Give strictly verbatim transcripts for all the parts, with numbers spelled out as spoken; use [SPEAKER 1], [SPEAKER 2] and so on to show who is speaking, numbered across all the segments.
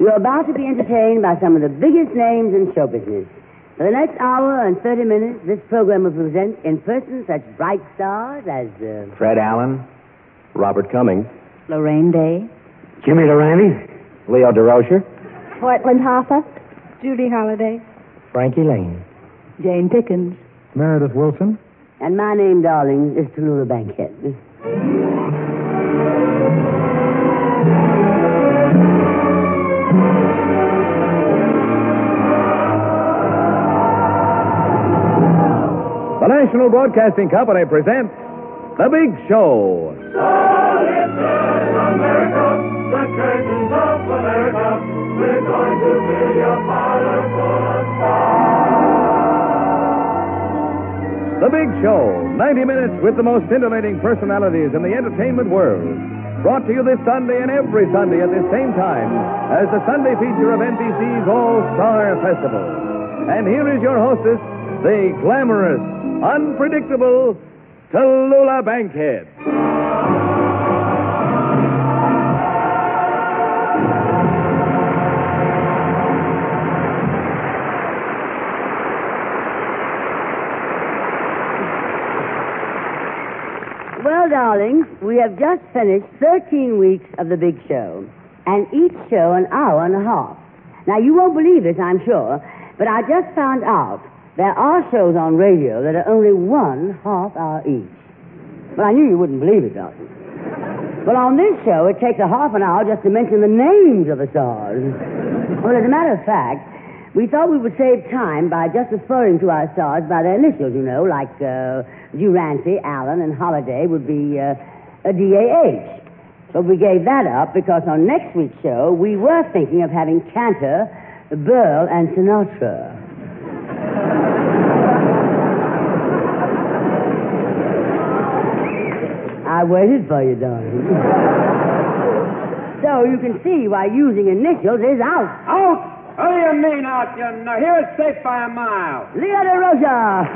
[SPEAKER 1] You're about to be entertained by some of the biggest names in show business. For the next hour and thirty minutes, this program will present in person such bright stars as... Uh,
[SPEAKER 2] Fred Allen, Robert Cummings,
[SPEAKER 3] Lorraine Day,
[SPEAKER 2] Jimmy Durante, Leo DeRocher,
[SPEAKER 3] Portland Hoffa, Judy Holliday,
[SPEAKER 2] Frankie Lane,
[SPEAKER 3] Jane Pickens,
[SPEAKER 4] Meredith Wilson.
[SPEAKER 1] And my name, darling, is Tallulah Bankhead.
[SPEAKER 4] The National Broadcasting Company presents The Big Show.
[SPEAKER 5] So listen, America, the curtains of America, we're going to fill your parlor full of stars.
[SPEAKER 4] The Big Show, ninety minutes with the most scintillating personalities in the entertainment world. Brought to you this Sunday and every Sunday at this same time as the Sunday feature of N B C's All-Star Festival. And here is your hostess, the glamorous, unpredictable Tallulah Bankhead.
[SPEAKER 1] Well, darlings, we have just finished thirteen weeks of the big show, and each show an hour and a half. Now, you won't believe this, I'm sure, but I just found out there are shows on radio that are only one half hour each. Well, I knew you wouldn't believe it, darling. Well, on this show, it takes a half an hour just to mention the names of the stars. Well, as a matter of fact, we thought we would save time by just referring to our stars by their initials, you know, like uh, Durante, Allen, and Holliday would be uh, a D A H. But we gave that up because on next week's show, we were thinking of having Cantor, Burl, and Sinatra. I waited for you, darling. So you can see why using initials is out.
[SPEAKER 6] Out? What do you mean out? You know, here it's safe by a mile.
[SPEAKER 1] Leo DeRocher.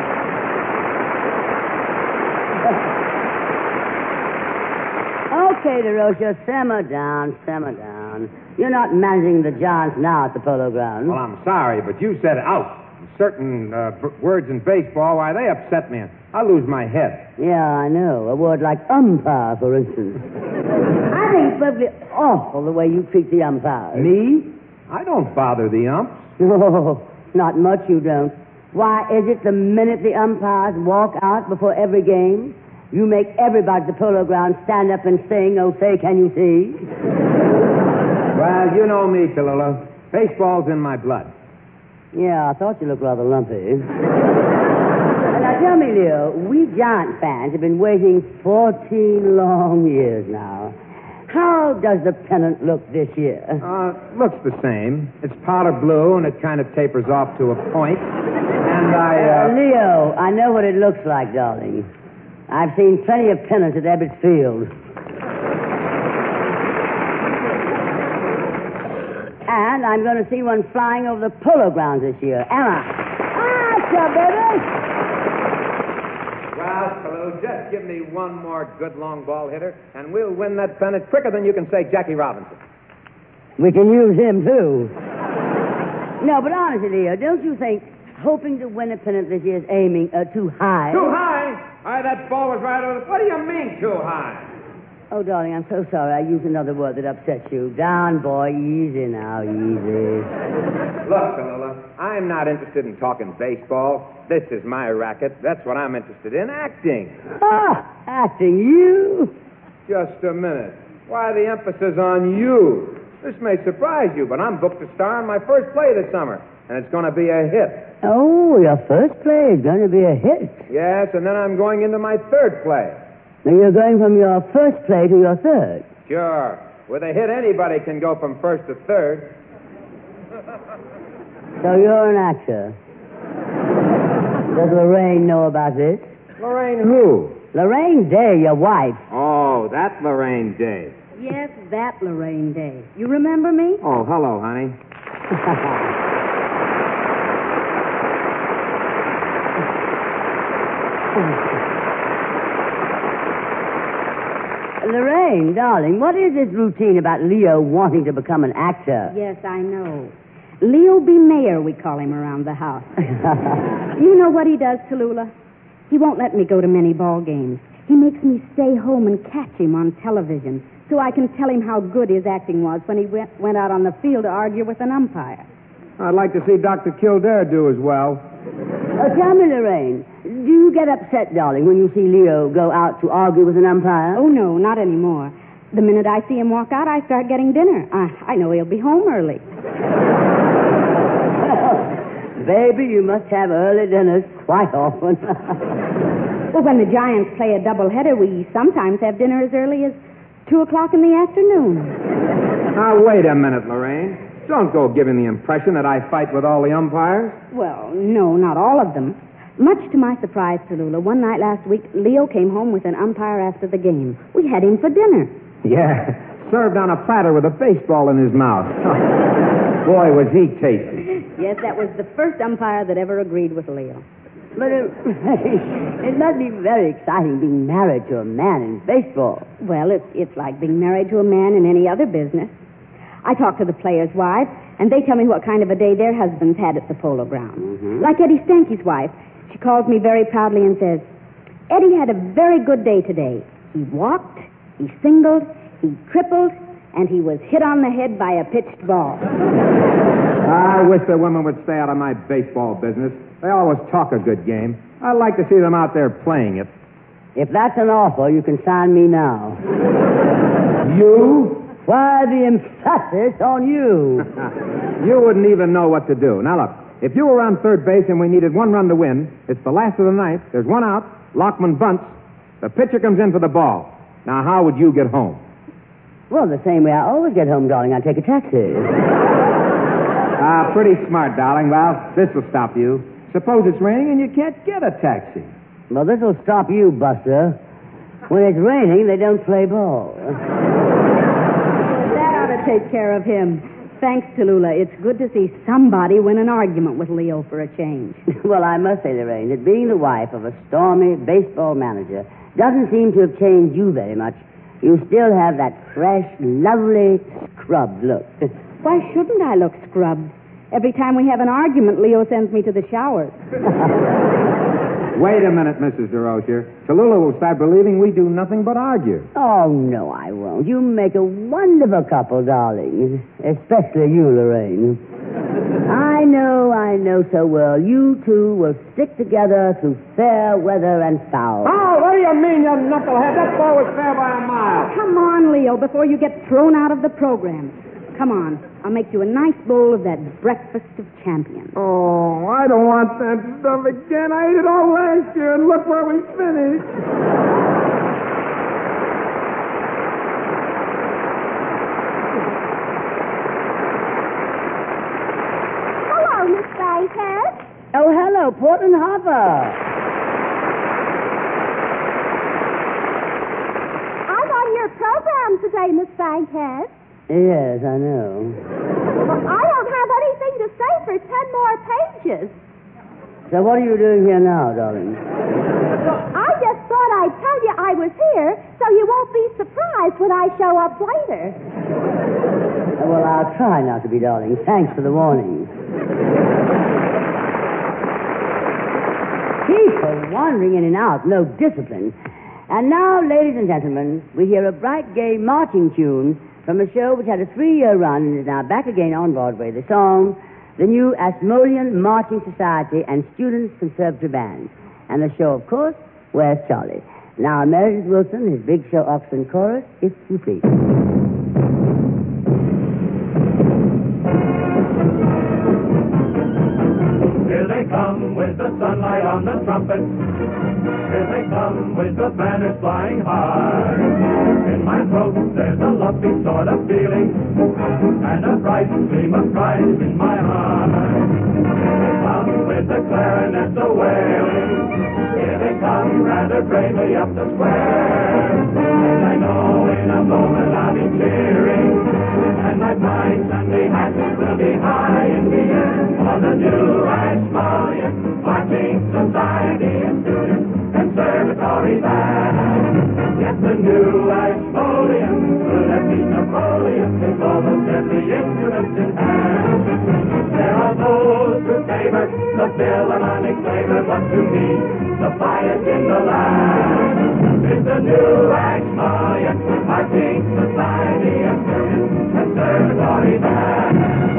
[SPEAKER 1] Okay, DeRocher, simmer down, simmer down. You're not managing the Giants now at the Polo Grounds.
[SPEAKER 6] Well, I'm sorry, but you said out. Certain uh, b- words in baseball, why, they upset me. I lose my head.
[SPEAKER 1] Yeah, I know. A word like umpire, for instance. I think it's perfectly awful the way you treat the umpires.
[SPEAKER 6] Me? I don't bother the umps.
[SPEAKER 1] No, not much you don't. Why is it the minute the umpires walk out before every game, you make everybody at the Polo Grounds stand up and sing, "Oh, say, can you see?"
[SPEAKER 6] Well, you know me, Tallulah. Baseball's in my blood.
[SPEAKER 1] Yeah, I thought you looked rather lumpy. Well, now tell me, Leo, we Giant fans have been waiting fourteen long years now. How does the pennant look this year?
[SPEAKER 6] Uh, looks the same. It's powder blue, and it kind of tapers off to a point. And I, uh...
[SPEAKER 1] uh... Leo, I know what it looks like, darling. I've seen plenty of pennants at Ebbets Field. And I'm going to see one flying over the Polo Grounds this year. Emma. Ah, baby.
[SPEAKER 6] Well, Tallulah, just give me one more good long ball hitter, and we'll win that pennant quicker than you can say Jackie Robinson.
[SPEAKER 1] We can use him, too. No, but honestly, Leo, don't you think hoping to win a pennant this year is aiming uh, too high?
[SPEAKER 6] Too high? Why, that ball was right over the... What do you mean, too high?
[SPEAKER 1] Oh, darling, I'm so sorry. I used another word that upsets you. Down, boy. Easy now, easy.
[SPEAKER 6] Look, Tallulah, I'm not interested in talking baseball. This is my racket. That's what I'm interested in, acting.
[SPEAKER 1] Ah, acting, you?
[SPEAKER 6] Just a minute. Why the emphasis on you? This may surprise you, but I'm booked to star in my first play this summer, and it's going to be a hit.
[SPEAKER 1] Oh, your first play is going to be a hit.
[SPEAKER 6] Yes, and then I'm going into my third play.
[SPEAKER 1] Now you're going from your first play to your third.
[SPEAKER 6] Sure. With a hit, anybody can go from first to third.
[SPEAKER 1] So you're an actor. Does Lorraine know about this?
[SPEAKER 6] Lorraine who?
[SPEAKER 1] Lorraine Day, your wife.
[SPEAKER 6] Oh, that Lorraine Day.
[SPEAKER 3] Yes, that Lorraine Day. You remember me?
[SPEAKER 6] Oh, hello, honey.
[SPEAKER 1] Lorraine, darling, what is this routine about Leo wanting to become an actor?
[SPEAKER 3] Yes, I know. Leo B. Mayer, we call him around the house. You know what he does, Tallulah? He won't let me go to many ball games. He makes me stay home and catch him on television so I can tell him how good his acting was when he went, went out on the field to argue with an umpire.
[SPEAKER 6] I'd like to see Doctor Kildare do as well.
[SPEAKER 1] Uh, tell me, Lorraine, do you get upset, darling, when you see Leo go out to argue with an umpire?
[SPEAKER 3] Oh, no, not anymore. The minute I see him walk out, I start getting dinner. I, I know he'll be home early.
[SPEAKER 1] Baby, you must have early dinners quite often.
[SPEAKER 3] Well, when the Giants play a doubleheader, we sometimes have dinner as early as two o'clock in the afternoon.
[SPEAKER 6] Now, wait a minute, Lorraine. Don't go giving the impression that I fight with all the umpires.
[SPEAKER 3] Well, no, not all of them. Much to my surprise, Tallulah, one night last week, Leo came home with an umpire after the game. We had him for dinner.
[SPEAKER 6] Yeah, served on a platter with a baseball in his mouth. Boy, was he tasty.
[SPEAKER 3] Yes, that was the first umpire that ever agreed with Leo.
[SPEAKER 1] But it, it must be very exciting being married to a man in baseball.
[SPEAKER 3] Well, it's, it's like being married to a man in any other business. I talk to the players' wives, and they tell me what kind of a day their husbands had at the Polo Grounds.
[SPEAKER 1] Mm-hmm.
[SPEAKER 3] Like Eddie Stanky's wife. She calls me very proudly and says, Eddie had a very good day today. He walked, he singled, he tripled, and he was hit on the head by a pitched ball.
[SPEAKER 6] I wish the women would stay out of my baseball business. They always talk a good game. I'd like to see them out there playing it.
[SPEAKER 1] If that's an offer, you can sign me now.
[SPEAKER 6] You?
[SPEAKER 1] Why the emphasis on you?
[SPEAKER 6] You wouldn't even know what to do. Now, look, if you were on third base and we needed one run to win, it's the last of the ninth, there's one out, Lockman bunts, the pitcher comes in for the ball. Now, how would you get home?
[SPEAKER 1] Well, the same way I always get home, darling. I take a taxi.
[SPEAKER 6] Ah, pretty smart, darling. Well, this will stop you. Suppose it's raining and you can't get a taxi.
[SPEAKER 1] Well, this will stop you, Buster. When it's raining, they don't play ball.
[SPEAKER 3] That ought to take care of him. Thanks, Tallulah. It's good to see somebody win an argument with Leo for a change.
[SPEAKER 1] Well, I must say, Lorraine, that being the wife of a stormy baseball manager doesn't seem to have changed you very much. You still have that fresh, lovely, scrubbed look.
[SPEAKER 3] Why shouldn't I look scrubbed? Every time we have an argument, Leo sends me to the showers.
[SPEAKER 6] Wait a minute, Missus DeRozier. Tallulah will start believing we do nothing but argue.
[SPEAKER 1] Oh, no, I won't. You make a wonderful couple, darling. Especially you, Lorraine. I know, I know so well. You two will stick together through fair weather and foul.
[SPEAKER 6] Oh, what do you mean, you knucklehead? That ball was fair by a mile.
[SPEAKER 3] Come on, Leo, before you get thrown out of the program. Come on. I'll make you a nice bowl of that breakfast of champions.
[SPEAKER 6] Oh, I don't want that stuff again. I ate it all last year, and look where we finished.
[SPEAKER 3] Hello, Miss Bankhead.
[SPEAKER 1] Oh, hello, Portland Harbor.
[SPEAKER 3] I'm on your program today, Miss Bankhead.
[SPEAKER 1] Yes, I know.
[SPEAKER 3] I don't have anything to say for ten more pages.
[SPEAKER 1] So what are you doing here now, darling?
[SPEAKER 3] I just thought I'd tell you I was here so you won't be surprised when I show up later.
[SPEAKER 1] Oh, well, I'll try not to be, darling. Thanks for the warning. People wandering in and out, no discipline. And now, ladies and gentlemen, we hear a bright, gay marching tune from a show which had a three-year run and is now back again on Broadway. The song, the new Ashmolean Marching Society and Students Conservatory Band. And the show, of course, Where's Charlie? Now, Meredith Wilson, his Big Show Oxen Chorus, if you please.
[SPEAKER 5] Here they come with the sunlight on the trumpet. Here they come with the banners flying high. In my throat there's a lumpy sort of feeling, and a bright gleam of pride is in my eye. Here they come with the clarinets a-wailing. Here they come rather bravely up the square. And I know in a moment I'll be cheering, and my bright Sunday hat will be high in the air for the new Ashmolean Marching Society and Students Conservatory Band. Yes, the new exfoliant. Good as beat Napoleon with almost every instrument in hand. There are those who favor the Philharmonic flavor, but to me, the finest in the land is the new exfoliant. Marching society and service conservatory band.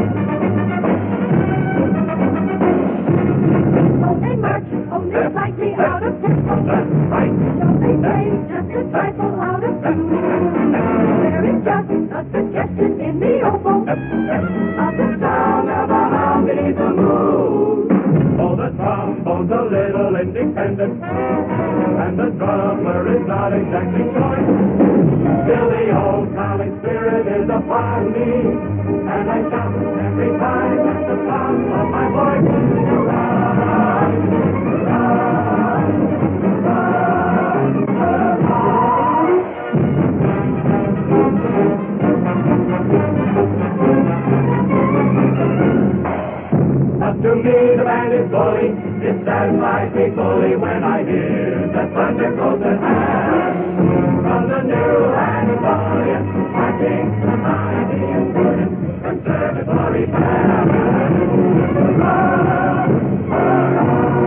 [SPEAKER 7] Oh, they march only slightly out of tempo.
[SPEAKER 5] That's right.
[SPEAKER 7] Don't they play just a trifle out of tune? There is just a suggestion in the oboe of the sound of a hum beneath the moon.
[SPEAKER 5] Oh, the trombone's a little independent, and the drummer is not exactly choice. Still, the old comic spirit is upon me, and I shout every time at the sound of my voice. Hurrah! Hurrah! But to me the band is bully, it satisfies me fully when I hear that thunder close at hand. From the new and volume, marching society and student conservatory band. Hurrah! Hurrah!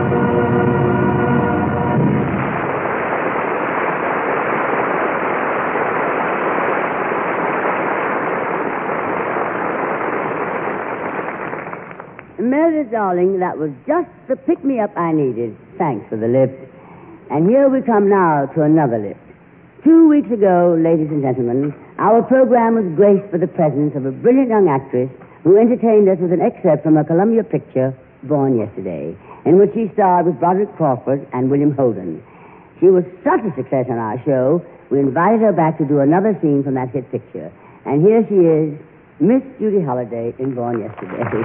[SPEAKER 1] Meredith, darling, that was just the pick-me-up I needed. Thanks for the lift. And here we come now to another lift. Two weeks ago, ladies and gentlemen, our program was graced with the presence of a brilliant young actress who entertained us with an excerpt from a Columbia picture, Born Yesterday, in which she starred with Broderick Crawford and William Holden. She was such a success on our show, we invited her back to do another scene from that hit picture. And here she is, Miss Judy Holliday in Born Yesterday.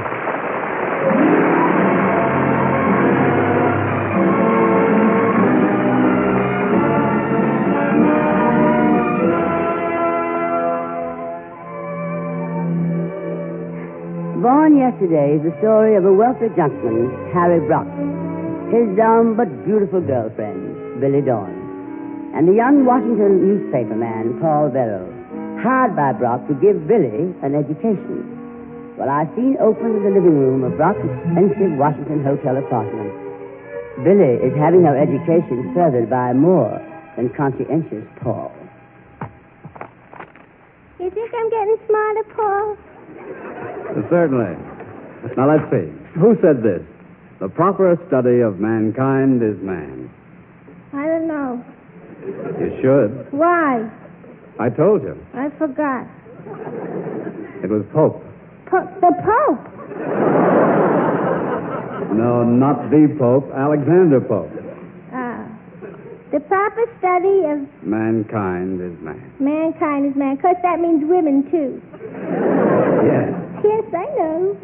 [SPEAKER 1] Born Yesterday is the story of a wealthy gentleman, Harry Brock, his dumb but beautiful girlfriend, Billy Dawn, and the young Washington newspaper man, Paul Verrill, hired by Brock to give Billy an education. Well, our scene opens in the living room of Brock's expensive Washington hotel apartment. Billy is having her education furthered by more than conscientious Paul.
[SPEAKER 7] You think I'm getting smarter, Paul?
[SPEAKER 8] Certainly. Now, let's see. Who said this? The proper study of mankind is man.
[SPEAKER 7] I don't know.
[SPEAKER 8] You should.
[SPEAKER 7] Why?
[SPEAKER 8] I told you.
[SPEAKER 7] I forgot.
[SPEAKER 8] It was Pope.
[SPEAKER 7] Po- the Pope?
[SPEAKER 8] No, not the Pope. Alexander Pope.
[SPEAKER 7] Ah. The proper study of
[SPEAKER 8] Mankind is man.
[SPEAKER 7] mankind is man. Of course, that means women, too.
[SPEAKER 8] Yes.
[SPEAKER 7] Yes, I know.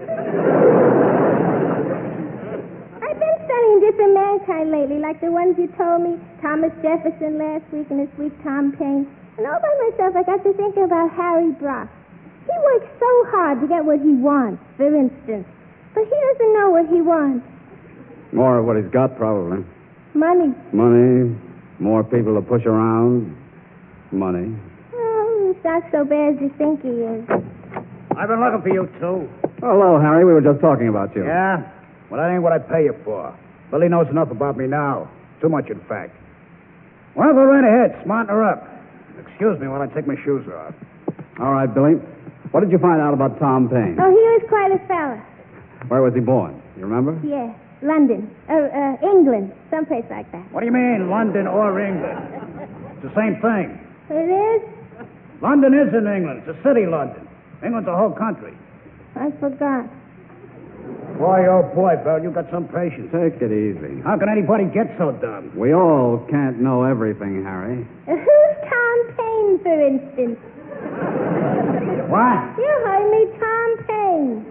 [SPEAKER 7] I've been studying different mankind lately, like the ones you told me, Thomas Jefferson last week and this week Tom Paine. And all by myself, I got to thinking about Harry Brock. He works so hard to get what he wants, for instance. But he doesn't know what he wants.
[SPEAKER 8] More of what he's got, probably.
[SPEAKER 7] Money.
[SPEAKER 8] Money, more people to push around. Money.
[SPEAKER 7] Oh, it's not so bad as you think he is.
[SPEAKER 9] I've been looking for you, too.
[SPEAKER 8] Hello, Harry. We were just talking about you.
[SPEAKER 9] Yeah? Well, that ain't what I pay you for. Billy knows enough about me now. Too much, in fact. Well, go right ahead. Smarten her up. Excuse me while I take my shoes off.
[SPEAKER 8] All right, Billy. What did you find out about Tom Paine?
[SPEAKER 7] Oh, he was quite a fella.
[SPEAKER 8] Where was he born? You remember?
[SPEAKER 7] Yeah, London. Uh, uh, England. Someplace like that.
[SPEAKER 9] What do you mean, London or England? It's the same thing.
[SPEAKER 7] It is?
[SPEAKER 9] London is in England. It's a city, London. England's a whole country.
[SPEAKER 7] I forgot.
[SPEAKER 9] Boy, oh boy, Bill, you got some patience.
[SPEAKER 8] Take it easy.
[SPEAKER 9] How can anybody get so dumb?
[SPEAKER 8] We all can't know everything, Harry.
[SPEAKER 7] Uh, who's Tom Paine, for instance?
[SPEAKER 9] What?
[SPEAKER 7] You heard me, Tom Paine.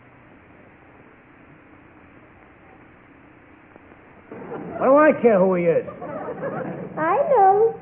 [SPEAKER 9] What do I care who he is?
[SPEAKER 7] I know.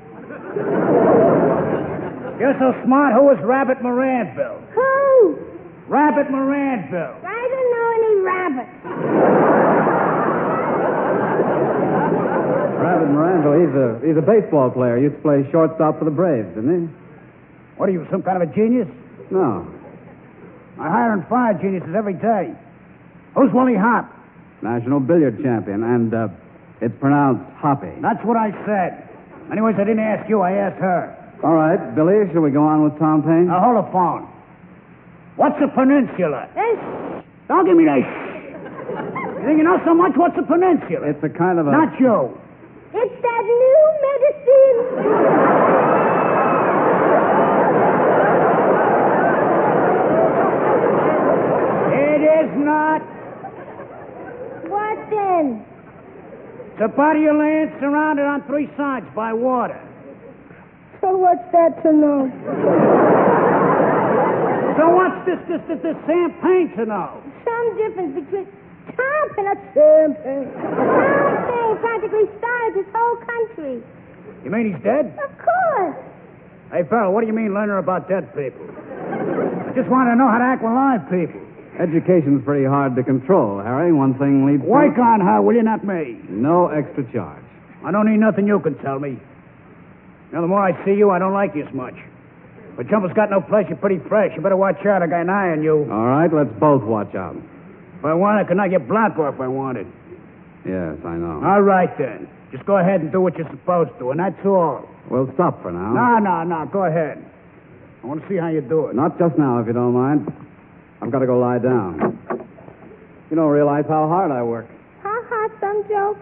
[SPEAKER 9] You're so smart. Who was Rabbit Moranville?
[SPEAKER 7] Who?
[SPEAKER 9] Rabbit Moranville.
[SPEAKER 7] I don't know any rabbits.
[SPEAKER 8] Rabbit Moranville, he's a, he's a baseball player. He used to play shortstop for the Braves, didn't he?
[SPEAKER 9] What are you, some kind of a genius?
[SPEAKER 8] No.
[SPEAKER 9] I hire and fire geniuses every day. Who's Willie Hop?
[SPEAKER 8] National billiard champion, and uh, it's pronounced Hoppy.
[SPEAKER 9] That's what I said. Anyways, I didn't ask you, I asked her.
[SPEAKER 8] All right, Billy, shall we go on with Tom Paine?
[SPEAKER 9] Now, hold the phone. What's a peninsula?
[SPEAKER 7] This
[SPEAKER 9] Don't give me that sh- You think you know so much? What's a peninsula?
[SPEAKER 8] It's a kind of a...
[SPEAKER 9] Not you.
[SPEAKER 7] It's that new medicine.
[SPEAKER 9] It is not.
[SPEAKER 7] What then?
[SPEAKER 9] It's a body of land surrounded on three sides by water.
[SPEAKER 7] So what's that to know?
[SPEAKER 9] So what's this, this, this, this Sam Paine to know?
[SPEAKER 7] Some difference between Tom and a champagne. Tom Paine practically started this whole country.
[SPEAKER 9] You mean he's dead?
[SPEAKER 7] Of course.
[SPEAKER 9] Hey, Farrell, what do you mean learning about dead people? I just want to know how to act with live people.
[SPEAKER 8] Education's pretty hard to control, Harry. One thing leads
[SPEAKER 9] Work
[SPEAKER 8] to...
[SPEAKER 9] on her, will you, not me?
[SPEAKER 8] No extra charge.
[SPEAKER 9] I don't need nothing you can tell me. Now, the more I see you, I don't like you as much. But Jumpers got no place. You're pretty fresh. You better watch out. I got an eye on you.
[SPEAKER 8] All right, let's both watch out.
[SPEAKER 9] If I want, I could knock your block off if I wanted.
[SPEAKER 8] Yes, I know.
[SPEAKER 9] All right, then. Just go ahead and do what you're supposed to, and that's all.
[SPEAKER 8] We'll stop for now.
[SPEAKER 9] No, no, no. Go ahead. I want to see how you do it.
[SPEAKER 8] Not just now, if you don't mind. I've got to go lie down. You don't realize how hard I work.
[SPEAKER 7] Ha ha, some joke.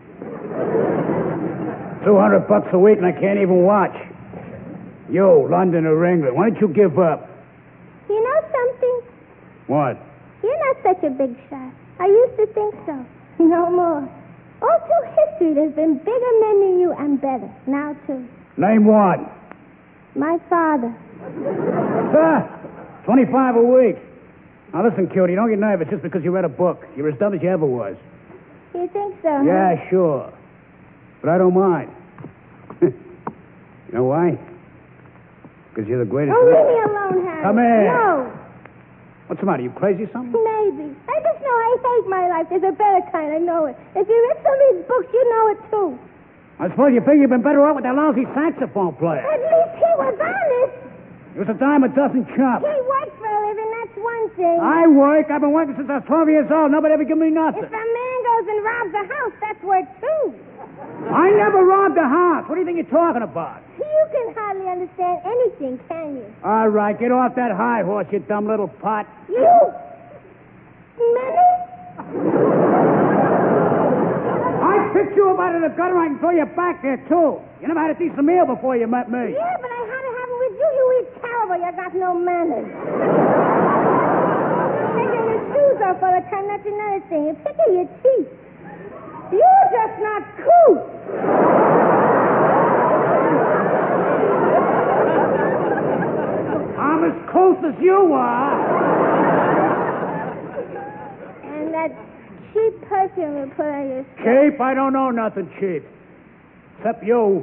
[SPEAKER 9] Two hundred bucks a week, and I can't even watch. You, London or England, why don't you give up?
[SPEAKER 7] You know something?
[SPEAKER 9] What?
[SPEAKER 7] You're not such a big shot. I used to think so. No more. All through history, there's been bigger men than you and better. Now, too.
[SPEAKER 9] Name one.
[SPEAKER 7] My father.
[SPEAKER 9] Ah, twenty-five a week. Now, listen, cutie, don't get nervous just because you read a book. You're as dumb as you ever was.
[SPEAKER 7] You think so?
[SPEAKER 9] Yeah, sure. But I don't mind. You know why? Because you're the greatest...
[SPEAKER 7] Oh, leave me alone, Harry.
[SPEAKER 9] Come here.
[SPEAKER 7] No.
[SPEAKER 9] What's the matter? You crazy or something?
[SPEAKER 7] Maybe. I just know I hate my life. There's a better kind. I know it. If you read some of these books, you know it, too.
[SPEAKER 9] I suppose you figure you've been better off with that lousy saxophone player.
[SPEAKER 7] At least he was honest.
[SPEAKER 9] It was a dime a dozen chump.
[SPEAKER 7] He worked for a living, that's one thing.
[SPEAKER 9] I work. I've been working since I was twelve years old. Nobody ever give me nothing.
[SPEAKER 7] If a man goes and robs a house, that's work, too.
[SPEAKER 9] I never robbed a house. What do you think you're talking about?
[SPEAKER 7] You can hardly understand anything, can you?
[SPEAKER 9] All right, get off that high horse, you dumb little pot.
[SPEAKER 7] You? Menace?
[SPEAKER 9] I picked you up out of the gutter. I can throw you back there, too. You never had a decent meal before you met me.
[SPEAKER 7] Yeah, but I had to have it with you. You eat terrible. You got no manners. Taking your shoes off all the time, that's another thing. You're picking your teeth. You're just not cool.
[SPEAKER 9] I'm as close as you are.
[SPEAKER 7] And that cheap perfume you put on your...
[SPEAKER 9] Cheap? I don't know nothing cheap. Except you.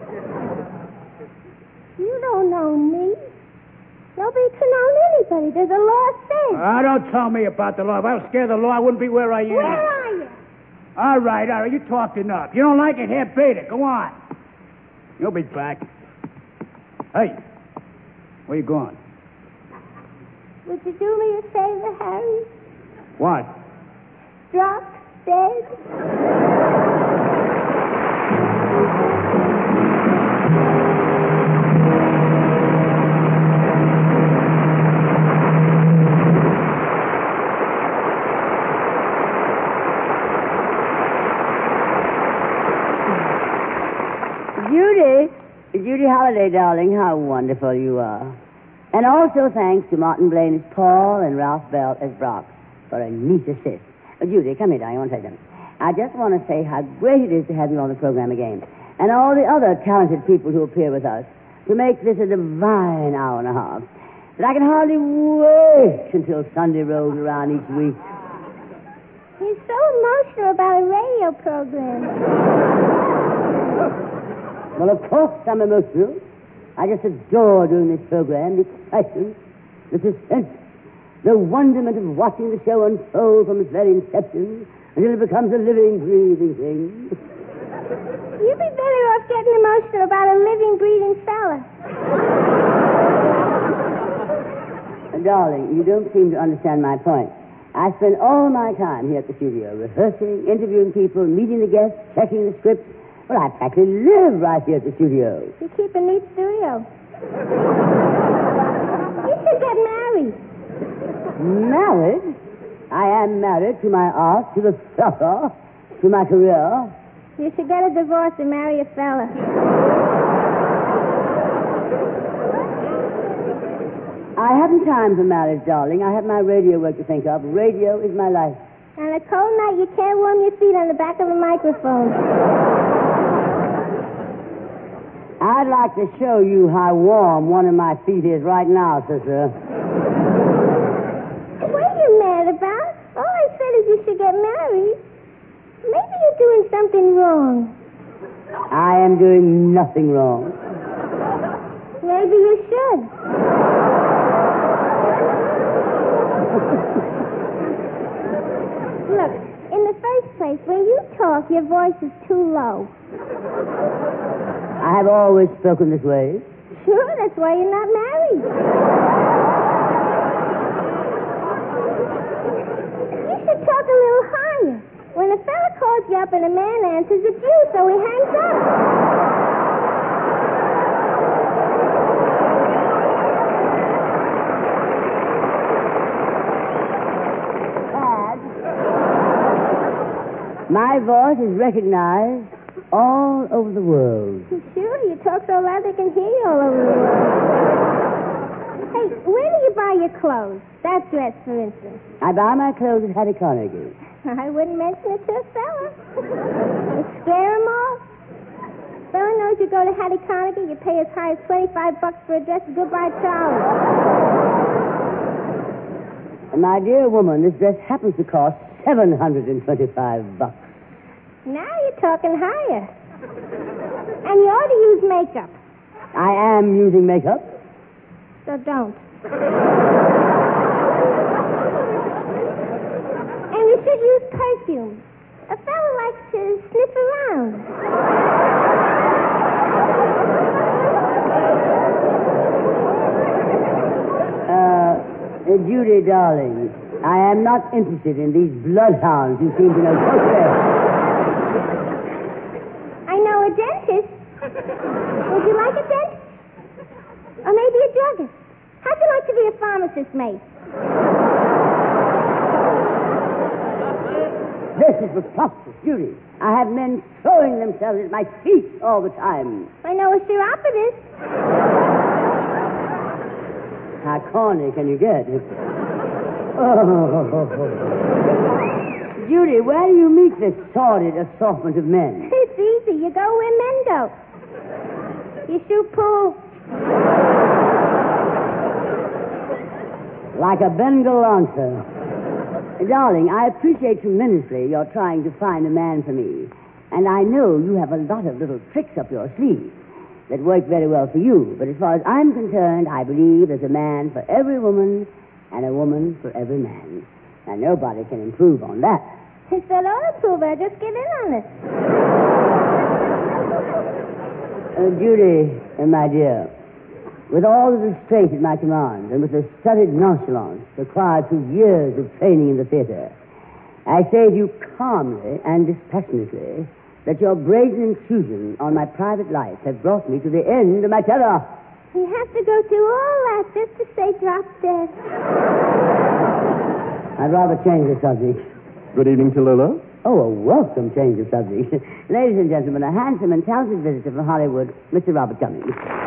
[SPEAKER 7] You don't know me. Nobody can own anybody. There's a law saying.
[SPEAKER 9] Ah, don't tell me about the law. If I was scared of the law, I wouldn't be where I am.
[SPEAKER 7] Where are you?
[SPEAKER 9] All right, all right. You talked enough. You don't like it? Here, beat it. Go on. You'll be back. Hey, where you going?
[SPEAKER 7] Would you do me a favor, Harry?
[SPEAKER 9] What?
[SPEAKER 7] Drop dead?
[SPEAKER 1] Judy, Judy Holliday, darling, how wonderful you are. And also thanks to Martin Blaine as Paul and Ralph Bell as Brock for a neat assist. Uh, Judy, come here, darling. I want to say something. I just want to say how great it is to have you on the program again. And all the other talented people who appear with us to make this a divine hour and a half. That I can hardly wait until Sunday rolls around each week.
[SPEAKER 7] He's so emotional about a radio program.
[SPEAKER 1] Well, of course I'm emotional. I just adore doing this program, the excitement, the suspense, the wonderment of watching the show unfold from its very inception until it becomes a living, breathing thing.
[SPEAKER 7] You'd be better off getting emotional about a living, breathing fella.
[SPEAKER 1] Darling, you don't seem to understand my point. I spend all my time here at the studio, rehearsing, interviewing people, meeting the guests, checking the scripts. Well, I practically live right here at the studio.
[SPEAKER 7] You keep a neat studio. You should get married.
[SPEAKER 1] Married? I am married to my art, to the theater, to my career.
[SPEAKER 7] You should get a divorce and marry a fella.
[SPEAKER 1] I haven't time for marriage, darling. I have my radio work to think of. Radio is my life.
[SPEAKER 7] On a cold night, you can't warm your feet on the back of a microphone.
[SPEAKER 1] I'd like to show you how warm one of my feet is right now, sister.
[SPEAKER 7] What are you mad about? All I said is you should get married. Maybe you're doing something wrong.
[SPEAKER 1] I am doing nothing wrong.
[SPEAKER 7] Maybe you should. Look, in the first place, when you talk, your voice is too low.
[SPEAKER 1] I have always spoken this way.
[SPEAKER 7] Sure, that's why you're not married. You should talk a little higher. When a fella calls you up and a man answers, it's you, so he hangs up.
[SPEAKER 1] My voice is recognized all over the world.
[SPEAKER 7] Sure, you talk so loud they can hear you all over the world. Hey, where do you buy your clothes? That dress, for instance.
[SPEAKER 1] I buy my clothes at Hattie Carnegie.
[SPEAKER 7] I wouldn't mention it to a fella. You scare him off. Fella knows you go to Hattie Carnegie, you pay as high as twenty-five bucks for a dress. Goodbye, Charlie.
[SPEAKER 1] My dear woman, this dress happens to cost seven hundred twenty-five bucks.
[SPEAKER 7] Now you're talking higher. And you ought to use makeup.
[SPEAKER 1] I am using makeup.
[SPEAKER 7] So don't. And you should use perfume. A fella likes to sniff around.
[SPEAKER 1] Uh, Judy, darling, I am not interested in these bloodhounds who seem to know so well.
[SPEAKER 7] I know a dentist. Would you like a dentist? Or maybe a druggist? How'd you like to be a pharmacist, mate?
[SPEAKER 1] This is preposterous, Judy. I have men throwing themselves at my feet all the time.
[SPEAKER 7] I know a chiropodist.
[SPEAKER 1] How corny can you get? Oh. Judy, where do you meet this sordid assortment of men?
[SPEAKER 7] It's easy. You go where men go. You shoot pool.
[SPEAKER 1] Like a Bengal lancer. Darling, I appreciate tremendously your trying to find a man for me. And I know you have a lot of little tricks up your sleeve that work very well for you. But as far as I'm concerned, I believe there's a man for every woman and a woman for every man. And nobody can improve on that.
[SPEAKER 7] If they don't improve, I'll just get in on it.
[SPEAKER 1] Uh, Judy, uh, my dear, with all the restraint at my command and with the studied nonchalance acquired through years of training in the theater, I say to you calmly and dispassionately that your brazen intrusion on my private life has brought me to the end of my terror.
[SPEAKER 7] You have to go through all that just to say drop dead.
[SPEAKER 1] I'd rather change the subject.
[SPEAKER 2] Good evening, Tallulah.
[SPEAKER 1] Oh, a welcome change of subject. Ladies and gentlemen, a handsome and talented visitor from Hollywood, Mister Robert Cummings.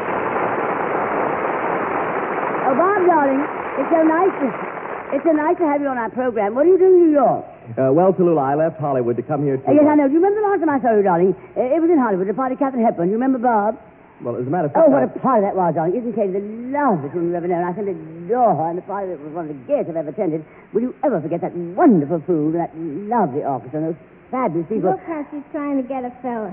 [SPEAKER 1] Oh, Bob, darling, it's so nice to, it's so nice to have you on our program. What are you doing in New York?
[SPEAKER 2] Uh, well, Tallulah, I left Hollywood to come here to...
[SPEAKER 1] Uh, yes, I know. Do you remember the last time I saw you, darling? Uh, it was in Hollywood, a party Catherine Hepburn. Do you remember Bob?
[SPEAKER 2] Well, as a matter of fact...
[SPEAKER 1] Oh, what
[SPEAKER 2] I...
[SPEAKER 1] a party that was, darling. Isn't Katie the loveliest woman you've ever known? I can adore her, and the party that was one of the gayest I've ever attended. Will you ever forget that wonderful food, and that lovely orchestra, and those fabulous people?
[SPEAKER 7] Look how she's trying to get a fella.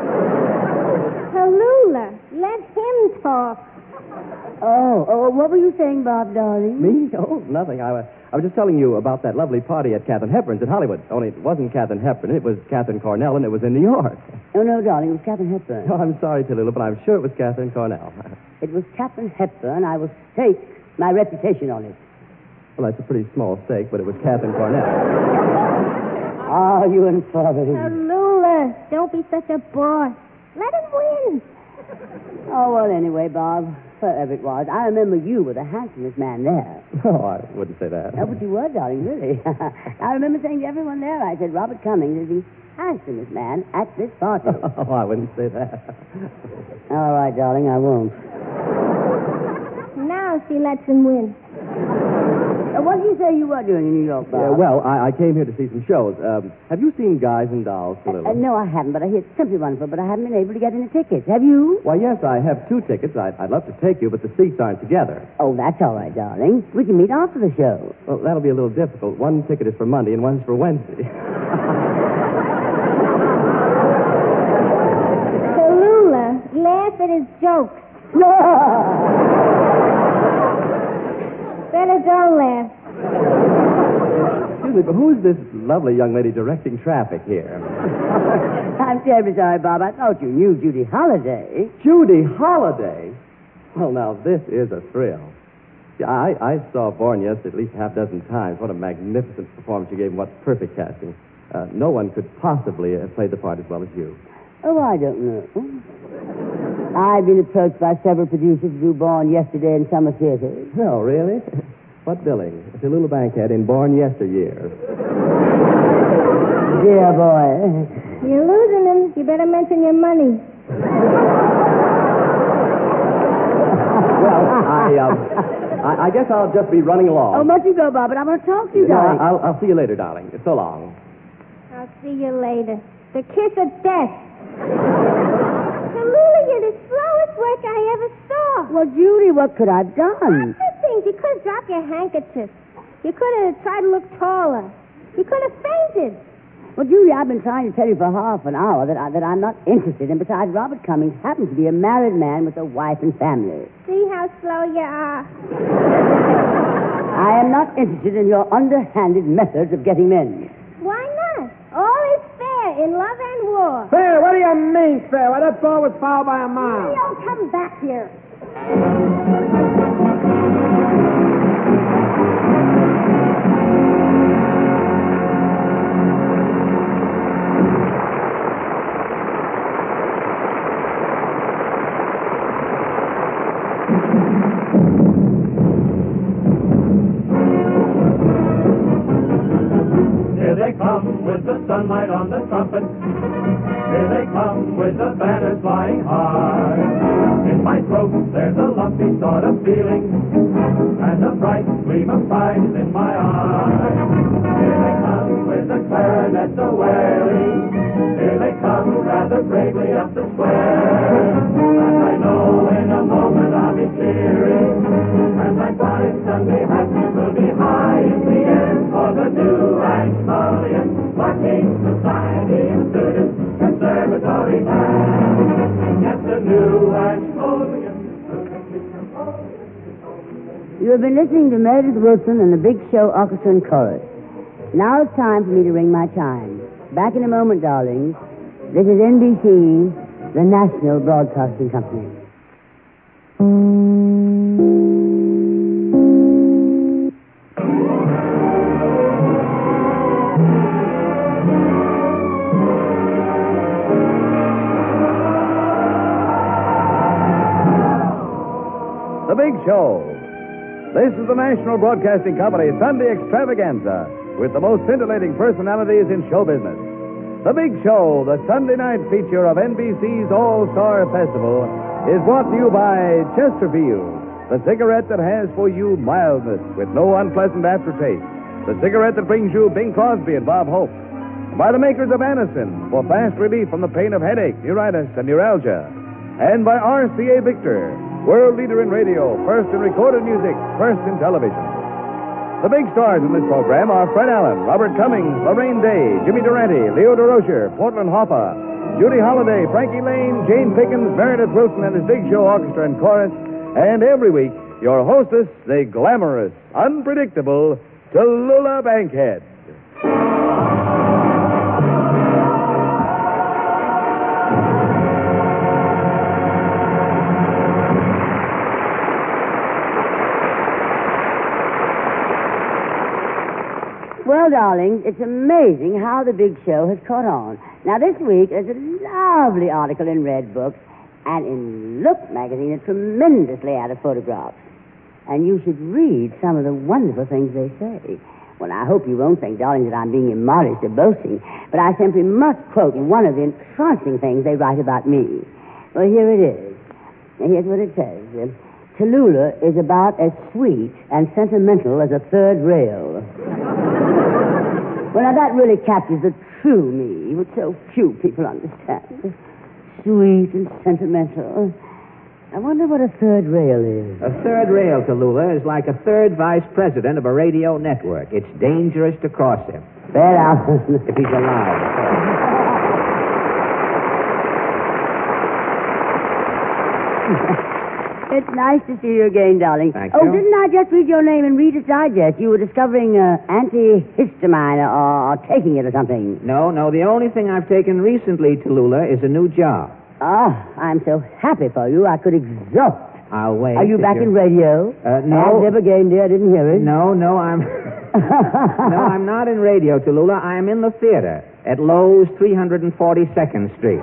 [SPEAKER 7] Tallulah, let him talk.
[SPEAKER 1] Oh, oh, what were you saying, Bob, darling?
[SPEAKER 2] Me? Oh, nothing. I, I was just telling you about that lovely party at Katharine Hepburn's in Hollywood. Only it wasn't Katharine Hepburn. It was Katharine Cornell, and it was in New York.
[SPEAKER 1] Oh, no, darling, it was Katharine Hepburn.
[SPEAKER 2] Oh, I'm sorry, Tallulah, but I'm sure it was Katharine Cornell.
[SPEAKER 1] It was Katharine Hepburn. I will stake my reputation on it.
[SPEAKER 2] Well, that's a pretty small stake, but it was Katharine Cornell.
[SPEAKER 1] Ah, you and Father.
[SPEAKER 7] Tallulah, don't be such a boss. Let him win.
[SPEAKER 1] Oh, well, anyway, Bob, whatever it was, I remember you were the handsomest man there.
[SPEAKER 2] Oh, I wouldn't say that.
[SPEAKER 1] Oh, but you were, darling, really. I remember saying to everyone there, I said, Robert Cummings is the handsomest man at this party.
[SPEAKER 2] Oh, I wouldn't say that.
[SPEAKER 1] All right, darling, I won't.
[SPEAKER 7] Now she lets him win.
[SPEAKER 1] Uh, what did you say you were doing in New York, Bob?
[SPEAKER 2] Yeah, well, I, I came here to see some shows. Um, have you seen Guys and Dolls, Tallulah?
[SPEAKER 1] Uh, uh, no, I haven't, but I hear it's simply wonderful, but I haven't been able to get any tickets. Have you?
[SPEAKER 2] Why, yes, I have two tickets. I'd, I'd love to take you, but the seats aren't together.
[SPEAKER 1] Oh, that's all right, darling. We can meet after the show.
[SPEAKER 2] Well, that'll be a little difficult. One ticket is for Monday and one's for Wednesday.
[SPEAKER 7] Tallulah, laugh at his jokes. Better don't laugh.
[SPEAKER 2] Excuse me, but who's this lovely young lady directing traffic here?
[SPEAKER 1] I'm terribly sorry, Bob. I thought you knew Judy Holliday.
[SPEAKER 2] Judy Holliday? Well, now, this is a thrill. Yeah, I, I saw Born Yes at least half a dozen times. What a magnificent performance you gave, and what perfect casting. Uh, no one could possibly have played the part as well as you.
[SPEAKER 1] Oh, I don't know. I've been approached by several producers to do Born Yesterday in summer theaters.
[SPEAKER 2] No, really? What billing? Tallulah Bankhead in Born Yesteryear.
[SPEAKER 1] Dear boy.
[SPEAKER 7] You're losing him. You better mention your money.
[SPEAKER 2] Well, I, um, I, I guess I'll just be running along.
[SPEAKER 1] Oh, must you go, Bob, but I'm going to talk to you,
[SPEAKER 2] No,
[SPEAKER 1] darling.
[SPEAKER 2] I'll, I'll see you later, darling. So long.
[SPEAKER 7] I'll see you later. The kiss of death. Tallulah, you're the slowest work I ever saw.
[SPEAKER 1] Well, Judy, what could I've done?
[SPEAKER 7] Lots of things. You could have dropped your handkerchief. You could have tried to look taller. You could have fainted.
[SPEAKER 1] Well, Judy, I've been trying to tell you for half an hour that, I, that I'm not interested. And besides, Robert Cummings happens to be a married man with a wife and family.
[SPEAKER 7] See how slow you are.
[SPEAKER 1] I am not interested in your underhanded methods of getting men.
[SPEAKER 7] Why not? All is fair in love and war.
[SPEAKER 6] Fair? What do you mean, fair? Why, that ball was fouled by a mile.
[SPEAKER 7] Leo, come back here.
[SPEAKER 5] Here they come with the sunlight on the trumpet. Here they come with the banners flying high. In my throat there's a lumpy sort of feeling, and a bright gleam of pride is in my eye. Here they come with the clarinets a wailing. Here they come rather bravely up the square. And I know in a moment I'll be cheering, and my fine Sunday hat will be high in the air for the new Ashmolean Working Society and Students Conservatory Band. Yes, the new Ashmolean.
[SPEAKER 1] You have been listening to Meredith Wilson and the Big Show Orchestra and Chorus. Now it's time for me to ring my chime. Back in a moment, darlings. This is N B C, the National Broadcasting Company.
[SPEAKER 4] The Big Show. This is the National Broadcasting Company Sunday Extravaganza with the most scintillating personalities in show business. The Big Show, the Sunday night feature of N B C's All-Star Festival, is brought to you by Chesterfield, the cigarette that has for you mildness with no unpleasant aftertaste. The cigarette that brings you Bing Crosby and Bob Hope. And by the makers of Anacin for fast relief from the pain of headache, neuritis, and neuralgia. And by R C A Victor, world leader in radio, first in recorded music, first in television. The big stars in this program are Fred Allen, Robert Cummings, Lorraine Day, Jimmy Durante, Leo DeRocher, Portland Hoffa, Judy Holliday, Frankie Lane, Jane Pickens, Meredith Wilson and his Big Show Orchestra and Chorus, and every week, your hostess, the glamorous, unpredictable Tallulah Bankhead.
[SPEAKER 1] Well, darlings, it's amazing how the big show has caught on. Now, this week, there's a lovely article in Red Book, and in Look magazine, a tremendously out of photographs. And you should read some of the wonderful things they say. Well, I hope you won't think, darling, that I'm being immodest or boasting, but I simply must quote one of the entrancing things they write about me. Well, here it is. And here's what it says. Uh, Tallulah is about as sweet and sentimental as a third rail. Well, now that really captures the true me, which so few people understand. Sweet and sentimental. I wonder what a third rail is.
[SPEAKER 10] A third rail, Tallulah, is like a third vice president of a radio network. It's dangerous to cross him.
[SPEAKER 1] Fair enough.
[SPEAKER 10] If he's alive.
[SPEAKER 1] It's nice to see you again, darling.
[SPEAKER 10] Thank
[SPEAKER 1] oh,
[SPEAKER 10] you.
[SPEAKER 1] didn't I just read your name in Reader's Digest? You were discovering uh, antihistamine or, or taking it or something.
[SPEAKER 10] No, no. The only thing I've taken recently, Tallulah, is a new job.
[SPEAKER 1] Oh, I'm so happy for you. I could exult.
[SPEAKER 10] I'll wait.
[SPEAKER 1] Are you
[SPEAKER 10] if
[SPEAKER 1] back
[SPEAKER 10] you're-
[SPEAKER 1] in radio?
[SPEAKER 10] Uh, no.
[SPEAKER 1] And Deborah Gain, dear, I didn't hear it.
[SPEAKER 10] No, no, I'm... no, I'm not in radio, Tallulah. I'm in the theater at Lowe's three hundred forty-second Street.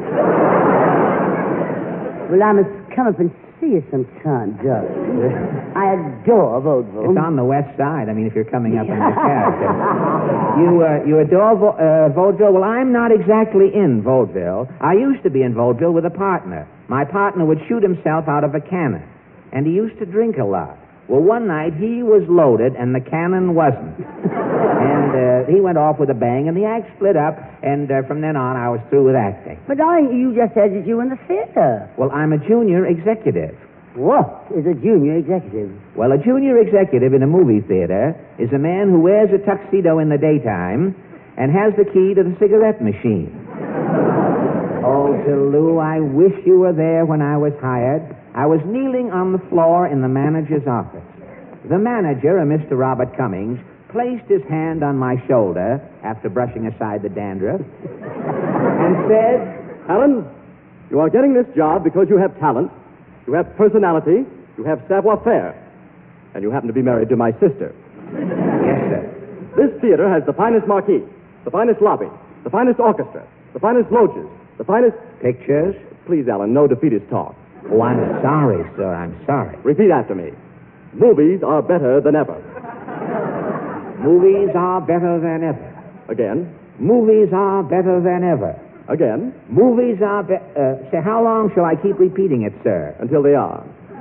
[SPEAKER 1] Well, I must come up and see you sometime, darling. I adore vaudeville.
[SPEAKER 10] It's on the west side. I mean, if you're coming up in your character. You, uh, you adore vo- uh, vaudeville? Well, I'm not exactly in vaudeville. I used to be in vaudeville with a partner. My partner would shoot himself out of a cannon, and he used to drink a lot. Well, one night he was loaded and the cannon wasn't. And uh, he went off with a bang, and the act split up, and uh, from then on I was through with acting.
[SPEAKER 1] But, darling, you just said that you were in the theater.
[SPEAKER 10] Well, I'm a junior executive.
[SPEAKER 1] What is a junior executive?
[SPEAKER 10] Well, a junior executive in a movie theater is a man who wears a tuxedo in the daytime and has the key to the cigarette machine. Oh, Tallulah, I wish you were there when I was hired. I was kneeling on the floor in the manager's office. The manager, a Mister Robert Cummings, placed his hand on my shoulder after brushing aside the dandruff and said,
[SPEAKER 2] Alan, you are getting this job because you have talent, you have personality, you have savoir-faire, and you happen to be married to my sister.
[SPEAKER 10] Yes, sir.
[SPEAKER 2] This theater has the finest marquee, the finest lobby, the finest orchestra, the finest loges, the finest...
[SPEAKER 10] Pictures?
[SPEAKER 2] Please, Alan, no defeatist talk.
[SPEAKER 10] Oh, I'm sorry, sir. I'm sorry.
[SPEAKER 2] Repeat after me. Movies are better than ever.
[SPEAKER 10] Movies are better than ever.
[SPEAKER 2] Again.
[SPEAKER 10] Movies are better than ever.
[SPEAKER 2] Again.
[SPEAKER 10] Movies are be- uh, say, how long shall I keep repeating it, sir?
[SPEAKER 2] Until they are.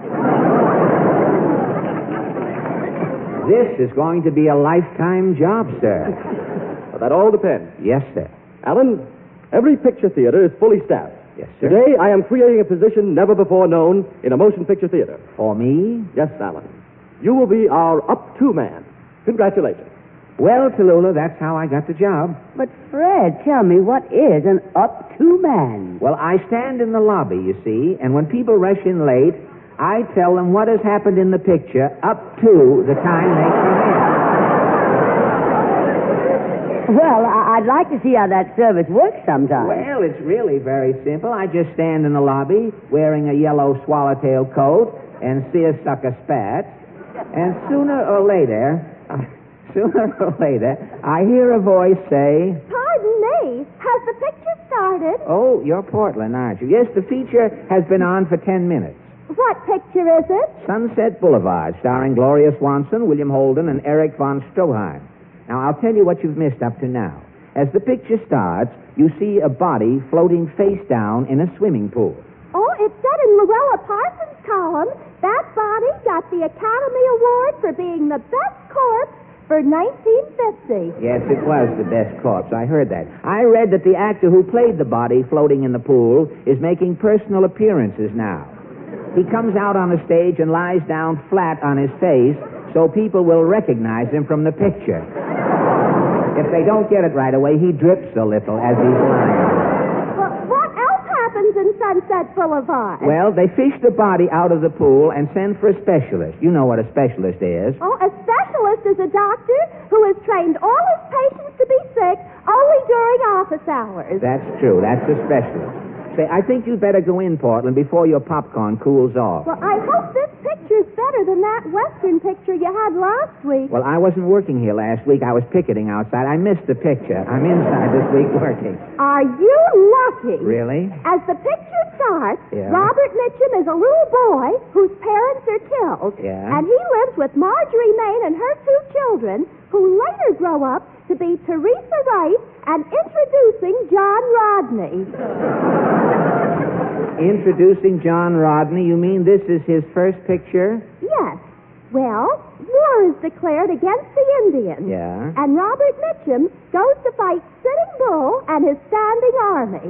[SPEAKER 10] This is going to be a lifetime job, sir.
[SPEAKER 2] Well, that all depends.
[SPEAKER 10] Yes, sir.
[SPEAKER 2] Alan, every picture theater is fully staffed.
[SPEAKER 10] Yes, sir.
[SPEAKER 2] Today, I am creating a position never before known in a motion picture theater.
[SPEAKER 10] For me?
[SPEAKER 2] Yes, Alan. You will be our up-to man. Congratulations.
[SPEAKER 10] Well, Tallulah, that's how I got the job.
[SPEAKER 1] But, Fred, tell me, what is an up-to man?
[SPEAKER 10] Well, I stand in the lobby, you see, and when people rush in late, I tell them what has happened in the picture up to the time they come in.
[SPEAKER 1] Well, I- I'd like to see how that service works sometime.
[SPEAKER 10] Well, it's really very simple. I just stand in the lobby wearing a yellow swallowtail coat and seersucker spats, and sooner or later, uh, sooner or later, I hear a voice say,
[SPEAKER 7] Pardon me. Has the picture started?
[SPEAKER 10] "Oh, you're Portland, aren't you?" Yes, the feature has been on for ten minutes.
[SPEAKER 7] What picture is it?
[SPEAKER 10] Sunset Boulevard, starring Gloria Swanson, William Holden, and Eric von Stroheim. Now, I'll tell you what you've missed up to now. As the picture starts, you see a body floating face down in a swimming pool.
[SPEAKER 7] Oh, it said in Luella Parsons' column that body got the Academy Award for being the best corpse for nineteen fifty.
[SPEAKER 10] Yes, it was the best corpse. I heard that. I read that the actor who played the body floating in the pool is making personal appearances now. He comes out on the stage and lies down flat on his face so people will recognize him from the picture. If they don't get it right away, he drips a little as he's lying.
[SPEAKER 7] Well, what else happens in Sunset Boulevard?
[SPEAKER 10] Well, they fish the body out of the pool and send for a specialist. You know what a specialist is.
[SPEAKER 7] Oh, a specialist is a doctor who has trained all his patients to be sick only during office hours.
[SPEAKER 10] That's true. That's a specialist. Say, I think you'd better go in, Portland, before your popcorn cools off.
[SPEAKER 7] Well, I hope this picture's better than that Western picture you had last week.
[SPEAKER 10] Well, I wasn't working here last week. I was picketing outside. I missed the picture. I'm inside this week working.
[SPEAKER 7] Are you lucky?
[SPEAKER 10] Really?
[SPEAKER 7] As the picture starts,
[SPEAKER 10] Yeah.
[SPEAKER 7] Robert Mitchum is a little boy whose parents are killed.
[SPEAKER 10] Yeah.
[SPEAKER 7] And he lives with Marjorie Main and her two children, who later grow up to be Teresa Wright and introducing John Rodney.
[SPEAKER 10] Introducing John Rodney? You mean this is his first picture?
[SPEAKER 7] Yes. Well, war is declared against the Indians.
[SPEAKER 10] Yeah.
[SPEAKER 7] And Robert Mitchum goes to fight Sitting Bull and his standing army.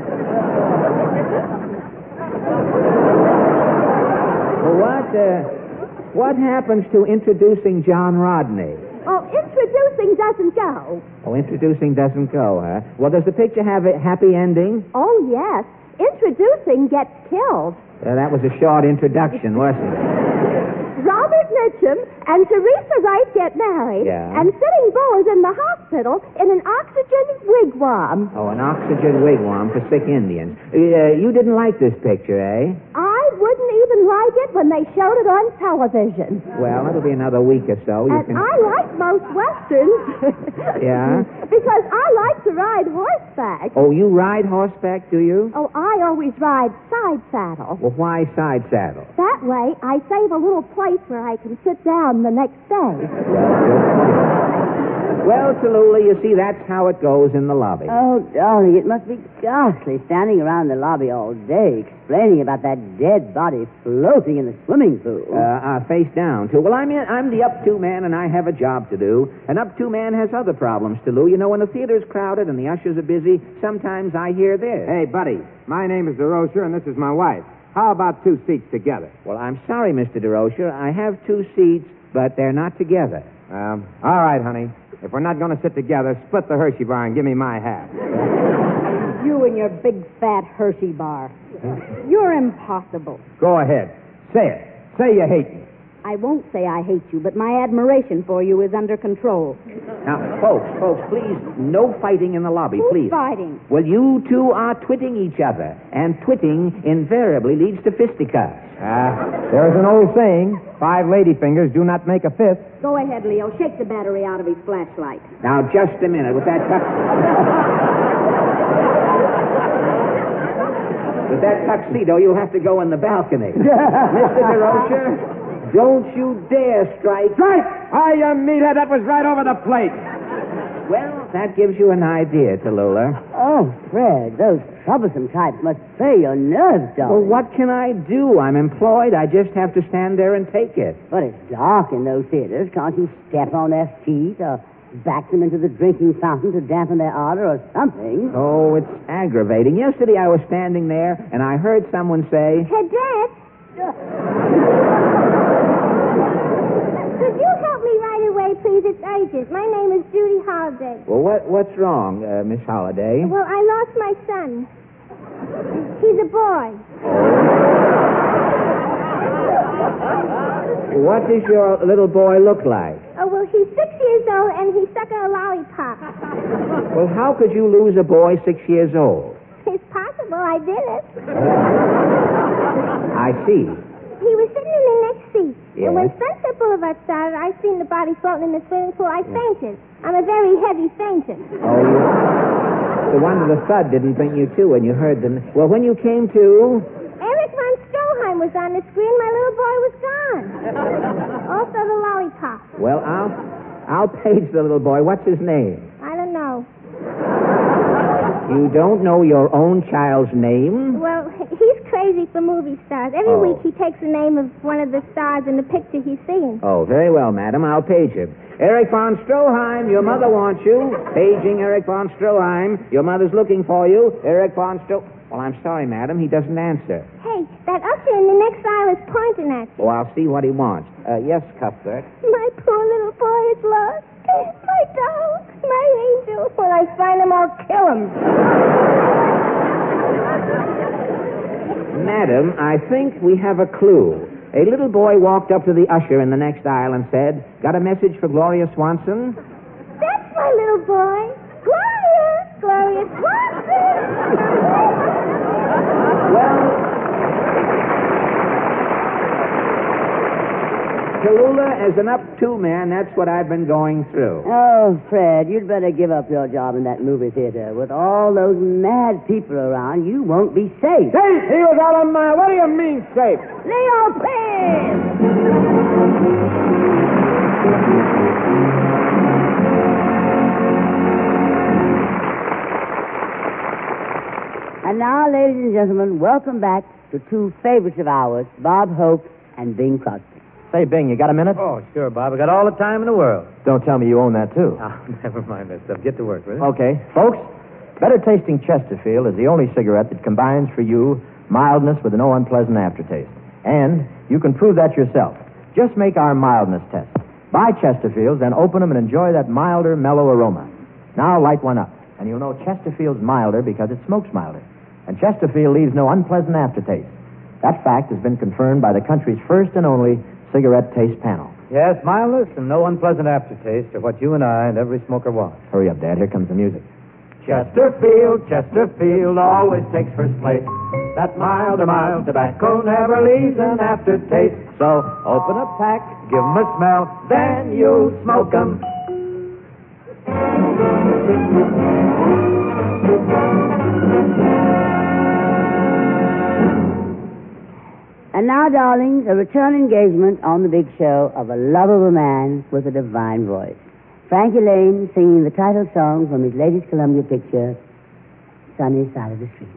[SPEAKER 10] Well, what, uh, what happens to introducing John Rodney?
[SPEAKER 7] Oh, introducing doesn't go.
[SPEAKER 10] Oh, introducing doesn't go, huh? Well, does the picture have a happy ending?
[SPEAKER 7] Oh, yes. Introducing gets killed.
[SPEAKER 10] Uh, that was a short introduction, wasn't it?
[SPEAKER 7] Robert Mitchum and Teresa Wright get married.
[SPEAKER 10] Yeah.
[SPEAKER 7] And Sitting Bull is in the hospital in an oxygen wigwam.
[SPEAKER 10] Oh, an oxygen wigwam for sick Indians. Uh, you didn't like this picture, eh?
[SPEAKER 7] I wouldn't even like it when they showed it on television.
[SPEAKER 10] Well, it'll be another week or so. You
[SPEAKER 7] And
[SPEAKER 10] can...
[SPEAKER 7] I like most westerns.
[SPEAKER 10] Yeah?
[SPEAKER 7] Because I like to ride horseback.
[SPEAKER 10] Oh, you ride horseback, do you?
[SPEAKER 7] Oh, I always ride side saddle.
[SPEAKER 10] Well, why side saddle?
[SPEAKER 7] That way, I save a little place where I can sit down the next day.
[SPEAKER 10] Well, Tallulah, you see, that's how it goes in the lobby.
[SPEAKER 1] Oh, darling, it must be ghastly standing around the lobby all day explaining about that dead body floating in the swimming pool.
[SPEAKER 10] Uh, uh, face down, too. Well, I'm in, I'm the up-to man, and I have a job to do. An up-to man has other problems, Tallulah. You know, when the theater's crowded and the ushers are busy, sometimes I hear this.
[SPEAKER 6] Hey, buddy, my name is DeRocher, and this is my wife. How about two seats together?
[SPEAKER 10] Well, I'm sorry, Mister DeRocher. I have two seats, but they're not together.
[SPEAKER 6] Um, all right, honey. If we're not going to sit together, split the Hershey bar and give me my half.
[SPEAKER 3] You and your big fat Hershey bar. You're impossible.
[SPEAKER 6] Go ahead. Say it. Say you hate me.
[SPEAKER 3] I won't say I hate you, but my admiration for you is under control.
[SPEAKER 10] Now, folks, folks, please, no fighting in the lobby,
[SPEAKER 3] Who's
[SPEAKER 10] please.
[SPEAKER 3] fighting?
[SPEAKER 10] Well, you two are twitting each other, and twitting invariably leads to fisticuffs.
[SPEAKER 6] Ah, uh, there is an old saying, five lady fingers do not make a fifth.
[SPEAKER 3] Go ahead, Leo. Shake the battery out of his flashlight.
[SPEAKER 10] Now, just a minute. With that tux... With that tuxedo, you'll have to go in the balcony. Mister DeRocher, don't you dare strike.
[SPEAKER 6] Strike! I, you meathead, that was right over the plate.
[SPEAKER 10] Well, that gives you an idea, Tallulah.
[SPEAKER 1] Oh, Fred, those troublesome types must play your nerves,
[SPEAKER 10] Well,
[SPEAKER 1] darling.
[SPEAKER 10] what can I do? I'm employed. I just have to stand there and take it.
[SPEAKER 1] But it's dark in those theaters. Can't you step on their feet or back them into the drinking fountain to dampen their ardor or something?
[SPEAKER 10] Oh, it's aggravating. Yesterday I was standing there, and I heard someone say...
[SPEAKER 7] Cadet, could you help me right away, please? It's urgent. My name is Judy Holliday.
[SPEAKER 10] Well, what, what's wrong, uh, Miss Holliday?
[SPEAKER 7] Well, I lost my son. He's a boy.
[SPEAKER 10] What does your little boy look like?
[SPEAKER 7] Oh, well, he's six years old, and he's stuck on a lollipop.
[SPEAKER 10] Well, how could you lose a boy six years old?
[SPEAKER 7] It's possible I did it.
[SPEAKER 10] I see.
[SPEAKER 7] He was sitting in the next seat.
[SPEAKER 10] Yes.
[SPEAKER 7] And when Sunset Boulevard started, I seen the body floating in the swimming pool. I fainted. I'm a very heavy fainter.
[SPEAKER 10] Oh, you... The wonder the thud didn't bring you to when you heard them. Well, when you came to...
[SPEAKER 7] Eric von Stroheim was on the screen. My little boy was gone. Also the lollipop.
[SPEAKER 10] Well, I'll... I'll page the little boy. What's his name?
[SPEAKER 7] I don't know.
[SPEAKER 10] You don't know your own child's name?
[SPEAKER 7] Well, he's crazy for movie stars. Every
[SPEAKER 10] Oh.
[SPEAKER 7] week he takes the name of one of the stars in the picture he's seen.
[SPEAKER 10] Oh, very well, madam. I'll page him. Eric von Stroheim, your mother wants you. Paging Eric von Stroheim. Your mother's looking for you. Eric von Stro... Well, I'm sorry, madam. He doesn't answer.
[SPEAKER 7] Hey, that usher in the next aisle is pointing at you.
[SPEAKER 10] Oh, I'll see what he wants. Uh, yes, Cuthbert.
[SPEAKER 7] My poor little boy is lost. My dog, my angel. When I find him, I'll kill him.
[SPEAKER 10] Madam, I think we have a clue. a little boy walked up to the usher in the next aisle and said, "Got a message for Gloria Swanson?"
[SPEAKER 7] That's my little boy. Gloria! Gloria Swanson!
[SPEAKER 10] Well, Tallulah, as an up-to man, that's what I've been going through.
[SPEAKER 1] Oh, Fred, you'd better give up your job in that movie theater. With all those mad people around, you won't be safe.
[SPEAKER 6] Safe? He was out of my... What do you mean, safe?
[SPEAKER 1] Leo, please! And now, ladies and gentlemen, welcome back to two favorites of ours, Bob Hope and Bing Crosby.
[SPEAKER 11] Say, Bing, you got a minute?
[SPEAKER 12] Oh, sure, Bob. I got all the time in the world.
[SPEAKER 11] Don't tell me you own that, too.
[SPEAKER 12] Oh, never mind that stuff. Get to work, will you?
[SPEAKER 11] Okay. Folks, Better Tasting Chesterfield is the only cigarette that combines for you mildness with no unpleasant aftertaste. And you can prove that yourself. Just make our mildness test. Buy Chesterfields, then open them and enjoy that milder, mellow aroma. Now light one up, and you'll know Chesterfield's milder because it smokes milder. And Chesterfield leaves no unpleasant aftertaste. That fact has been confirmed by the country's first and only cigarette taste panel.
[SPEAKER 12] Yes, mildness and no unpleasant aftertaste are what you and I and every smoker want.
[SPEAKER 11] Hurry up, Dad. Here comes the music.
[SPEAKER 13] Chesterfield, Chesterfield always takes first place. That mild or mild tobacco never leaves an aftertaste. So open a pack, give 'em a smell, then you'll smoke 'em.
[SPEAKER 1] And now, darlings, a return engagement on the big show of a love of a man with a divine voice. Frankie Lane singing the title song from his latest Columbia picture, Sunny Side of the Street.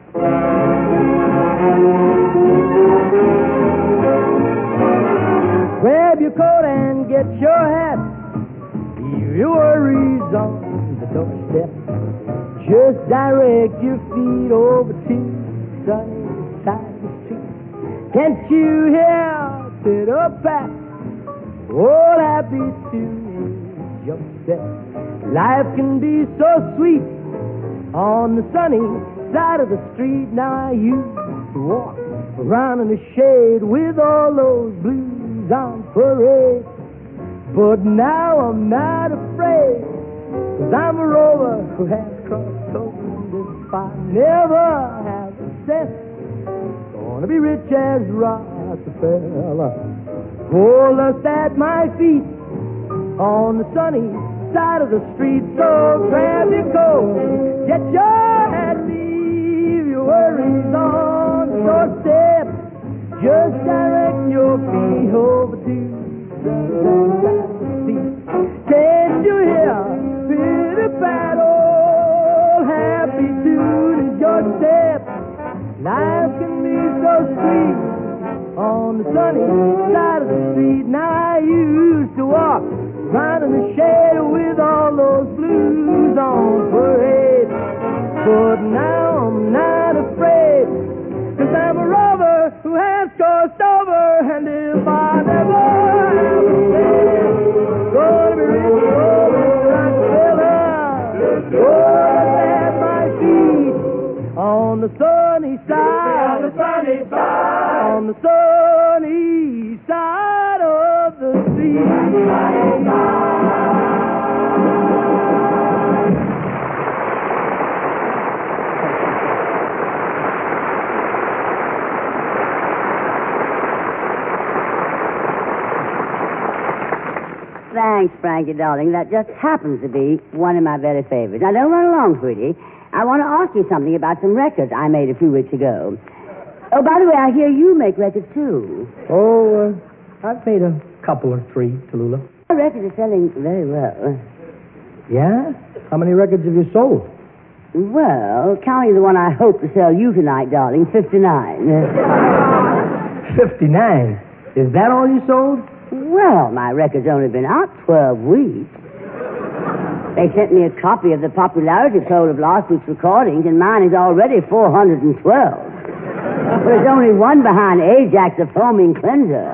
[SPEAKER 14] Grab your coat and get your hat. Leave your worries on the doorstep. Just direct your feet over to Sunny Side of the Street. Can't you hear pitter pat? All happy to your step. Life can be so sweet on the sunny side of the street. Now I used to walk around in the shade with all those blues on parade. But now I'm not afraid, 'cause I'm a rover who has crossed over this fire. Never have success. Gonna be rich as Rockefeller. Gold at my feet on the sunny side of the street. So grab your coat, get your hat, leave your worries on the doorstep. Just direct your feet over to the sunny side of the street. Can't you hear pitter pat? All happy tune is your step. Life can be so sweet on the sunny side of the street. Now I used to walk right in the shade with all those blues on parade. But now I'm not afraid, 'cause I'm a rover who has crossed over. And if I never have a cent, gonna be rich over Rockefeller. Gold at my feet on the sunny side, on the sunny side, on the sunny side of the street.
[SPEAKER 1] Thanks, Frankie, darling. That just happens to be one of my very favorites. Now, don't run along, sweetie. I want to ask you something about some records I made a few weeks ago. Oh, by the way, I hear you make records, too.
[SPEAKER 14] Oh, uh, I've made a couple or three, Tallulah.
[SPEAKER 1] The records are selling very well.
[SPEAKER 14] Yeah? How many records have you sold?
[SPEAKER 1] Well, counting the one I hope to sell you tonight, darling, fifty-nine.
[SPEAKER 14] fifty-nine? Is that all you sold?
[SPEAKER 1] Well, my record's only been out twelve weeks. They sent me a copy of the popularity poll of last week's recordings, and mine is already four hundred twelve. But it's only one behind Ajax, the foaming cleanser.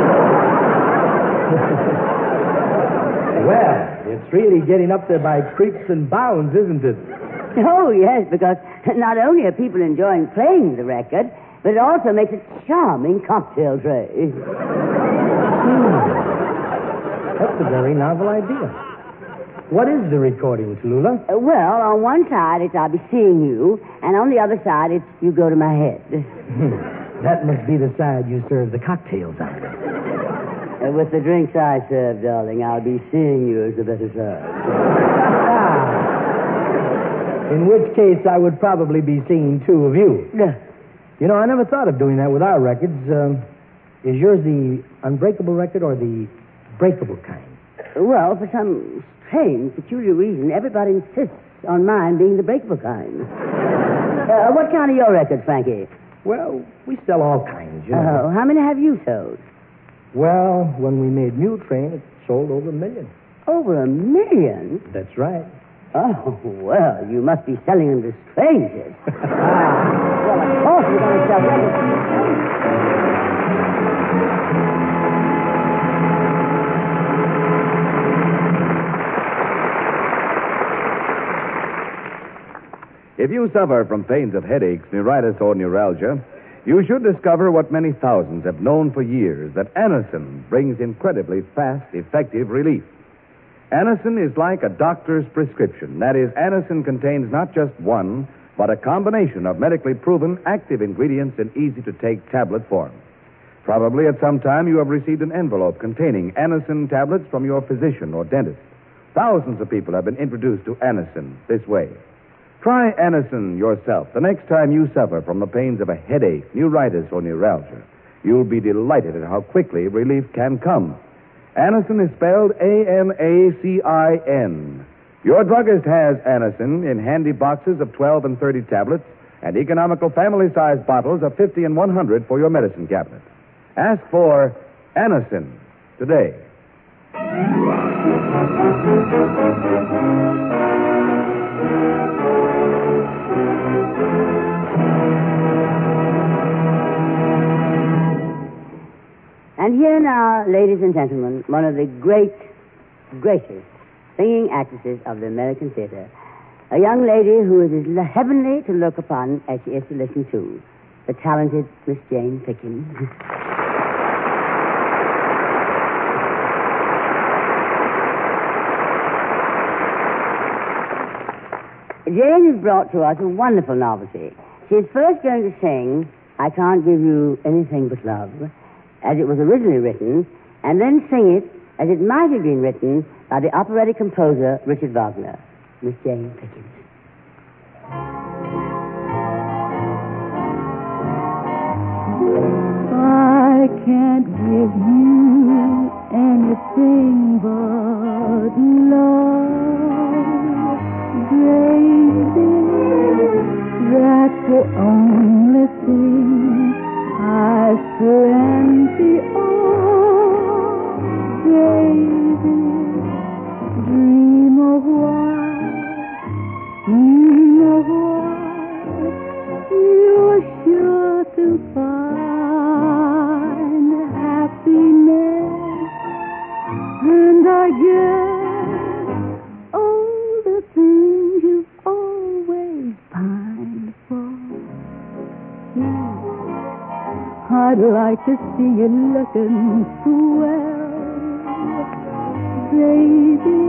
[SPEAKER 14] Well, it's really getting up there by creeps and bounds, isn't it?
[SPEAKER 1] Oh, yes, because not only are people enjoying playing the record, but it also makes a charming cocktail tray.
[SPEAKER 14] That's a very novel idea. What is the recording, Tallulah?
[SPEAKER 1] Uh, well, on one side, it's I'll be seeing you, and on the other side, it's you go to my head.
[SPEAKER 14] That must be the side you serve the cocktails on.
[SPEAKER 1] Uh, with the drinks I serve, darling, I'll be seeing you as the better side.
[SPEAKER 14] Ah. In which case, I would probably be seeing two of you.
[SPEAKER 1] Yeah.
[SPEAKER 14] You know, I never thought of doing that with our records. Um, is yours the unbreakable record or the breakable kind?
[SPEAKER 1] Well, for some strange, peculiar reason, everybody insists on mine being the breakable kind. uh, what kind are your records, Frankie?
[SPEAKER 14] Well, we sell all kinds, you know.
[SPEAKER 1] Oh, how many have you sold?
[SPEAKER 14] Well, when we made Mule Train, it sold over a million.
[SPEAKER 1] Over a million?
[SPEAKER 14] That's right.
[SPEAKER 1] Oh, well, you must be selling them to strangers. Well, of course you're going to sell records.
[SPEAKER 4] If you suffer from pains of headaches, neuritis, or neuralgia, you should discover what many thousands have known for years, that Anacin brings incredibly fast, effective relief. Anacin is like a doctor's prescription. That is, Anacin contains not just one, but a combination of medically proven active ingredients in easy-to-take tablet form. Probably at some time you have received an envelope containing Anacin tablets from your physician or dentist. Thousands of people have been introduced to Anacin this way. Try Anacin yourself the next time you suffer from the pains of a headache, neuritis, or neuralgia. You'll be delighted at how quickly relief can come. Anacin is spelled A N A C I N. Your druggist has Anacin in handy boxes of twelve and thirty tablets and economical family-sized bottles of fifty and one hundred for your medicine cabinet. Ask for Anacin today.
[SPEAKER 1] And here now, ladies and gentlemen, one of the great, greatest singing actresses of the American theater. A young lady who is as heavenly to look upon as she is to listen to. The talented Miss Jane Pickens. Jane has brought to us a wonderful novelty. She is first going to sing I Can't Give You Anything But Love, as it was originally written, and then sing it as it might have been written by the operatic composer Richard Wagner. Miss Jane Pickens.
[SPEAKER 15] I can't give you anything but love, baby. That's the only thing I've plenty of, baby. Dream of what, dream of what you're sure to find happiness, and I guess all the things you've always pined for. Yeah. I'd like to see you looking swell, baby.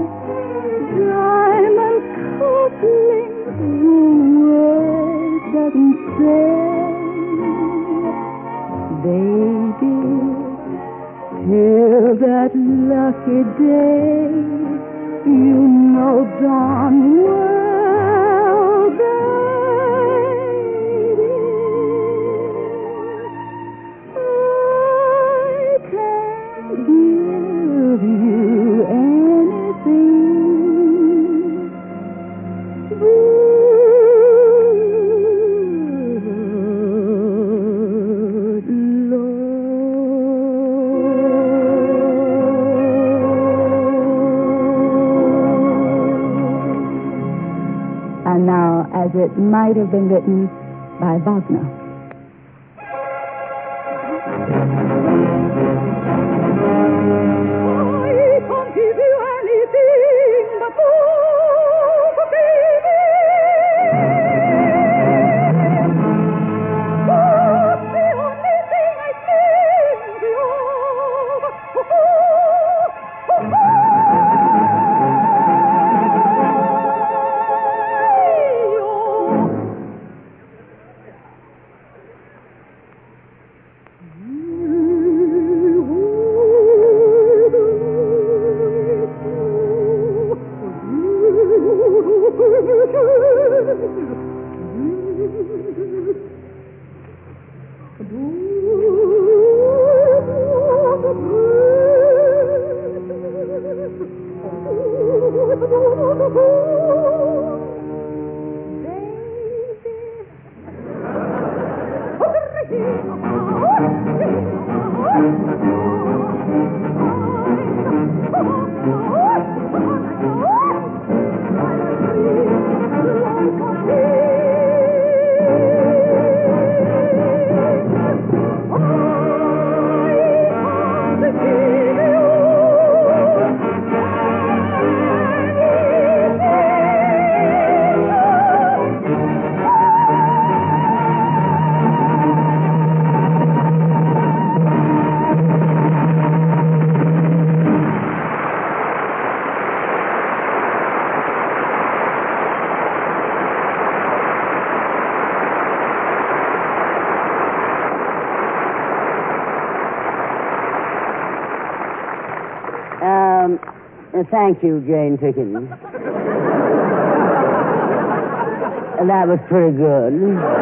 [SPEAKER 15] Diamond couplings, the world doesn't say, baby. Till that lucky day, you know darn well, baby, I can't give you anything but and now, as it might have been written by Wagner. I can't give you anything but love, baby.
[SPEAKER 1] Um, uh, thank you, Jane Pickens. That was pretty good.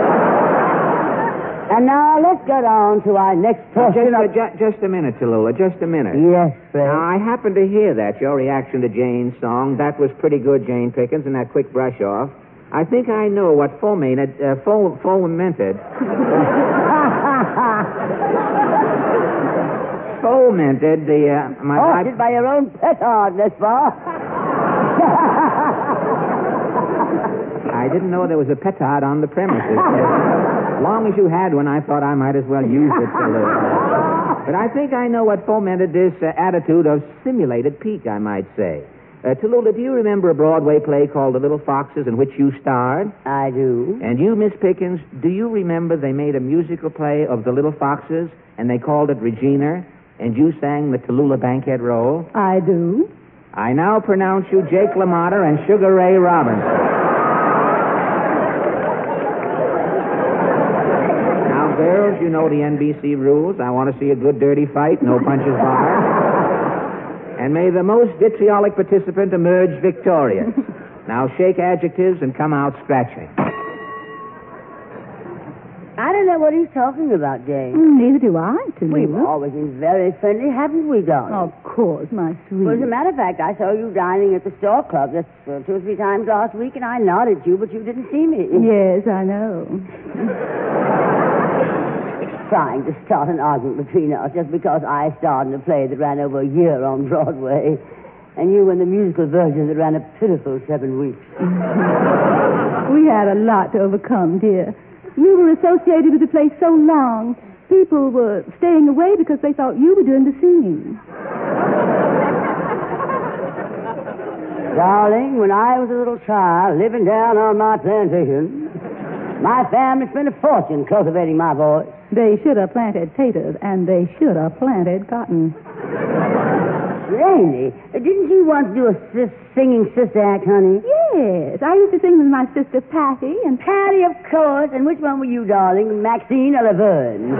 [SPEAKER 1] And now let's get on to our next portion.
[SPEAKER 10] Just,
[SPEAKER 1] of...
[SPEAKER 10] uh, ju- just a minute, Tallulah, just a minute.
[SPEAKER 1] Yes, Fred.
[SPEAKER 10] Now, I happened to hear that, your reaction to Jane's song. That was pretty good, Jane Pickens, and that quick brush off. I think I know what fomented, uh, fo- fomented... fomented the... Uh, my
[SPEAKER 1] Haunted by your own petard, this far.
[SPEAKER 10] I didn't know there was a petard on the premises. As long as you had one, I thought I might as well use it. Tallulah. But I think I know what fomented this uh, attitude of simulated pique, I might say. Uh, Tallulah, do you remember a Broadway play called The Little Foxes in which you starred?
[SPEAKER 1] I do.
[SPEAKER 10] And you, Miss Pickens, do you remember they made a musical play of The Little Foxes and they called it Regina, and you sang the Tallulah Bankhead role?
[SPEAKER 15] I do.
[SPEAKER 10] I now pronounce you Jake LaMotta and Sugar Ray Robinson. Now, girls, you know the N B C rules. I want to see a good dirty fight, no punches barred. And may the most vitriolic participant emerge victorious. Now shake adjectives and come out scratching.
[SPEAKER 1] I don't know what he's talking about, Jane.
[SPEAKER 15] Neither do I, Tallulah.
[SPEAKER 1] We've always been very friendly, haven't we, darling?
[SPEAKER 15] Of course, my sweet.
[SPEAKER 1] Well, as a matter of fact, I saw you dining at the Store Club just uh, two or three times last week, and I nodded at you, but you didn't see me.
[SPEAKER 15] Yes, I know.
[SPEAKER 1] Trying to start an argument between us just because I starred in a play that ran over a year on Broadway, and you in the musical version that ran a pitiful seven weeks.
[SPEAKER 15] We had a lot to overcome, dear. You were associated with the place so long, people were staying away because they thought you were doing the singing.
[SPEAKER 1] Darling, when I was a little child living down on my plantation, my family spent a fortune cultivating my voice.
[SPEAKER 15] They should have planted taters, and they should have planted cotton.
[SPEAKER 1] Rainey, didn't you once do a sis- singing sister act, honey?
[SPEAKER 15] Yes, I used to sing with my sister Patty, and...
[SPEAKER 1] Patty, of course. And which one were you, darling, Maxine or Laverne?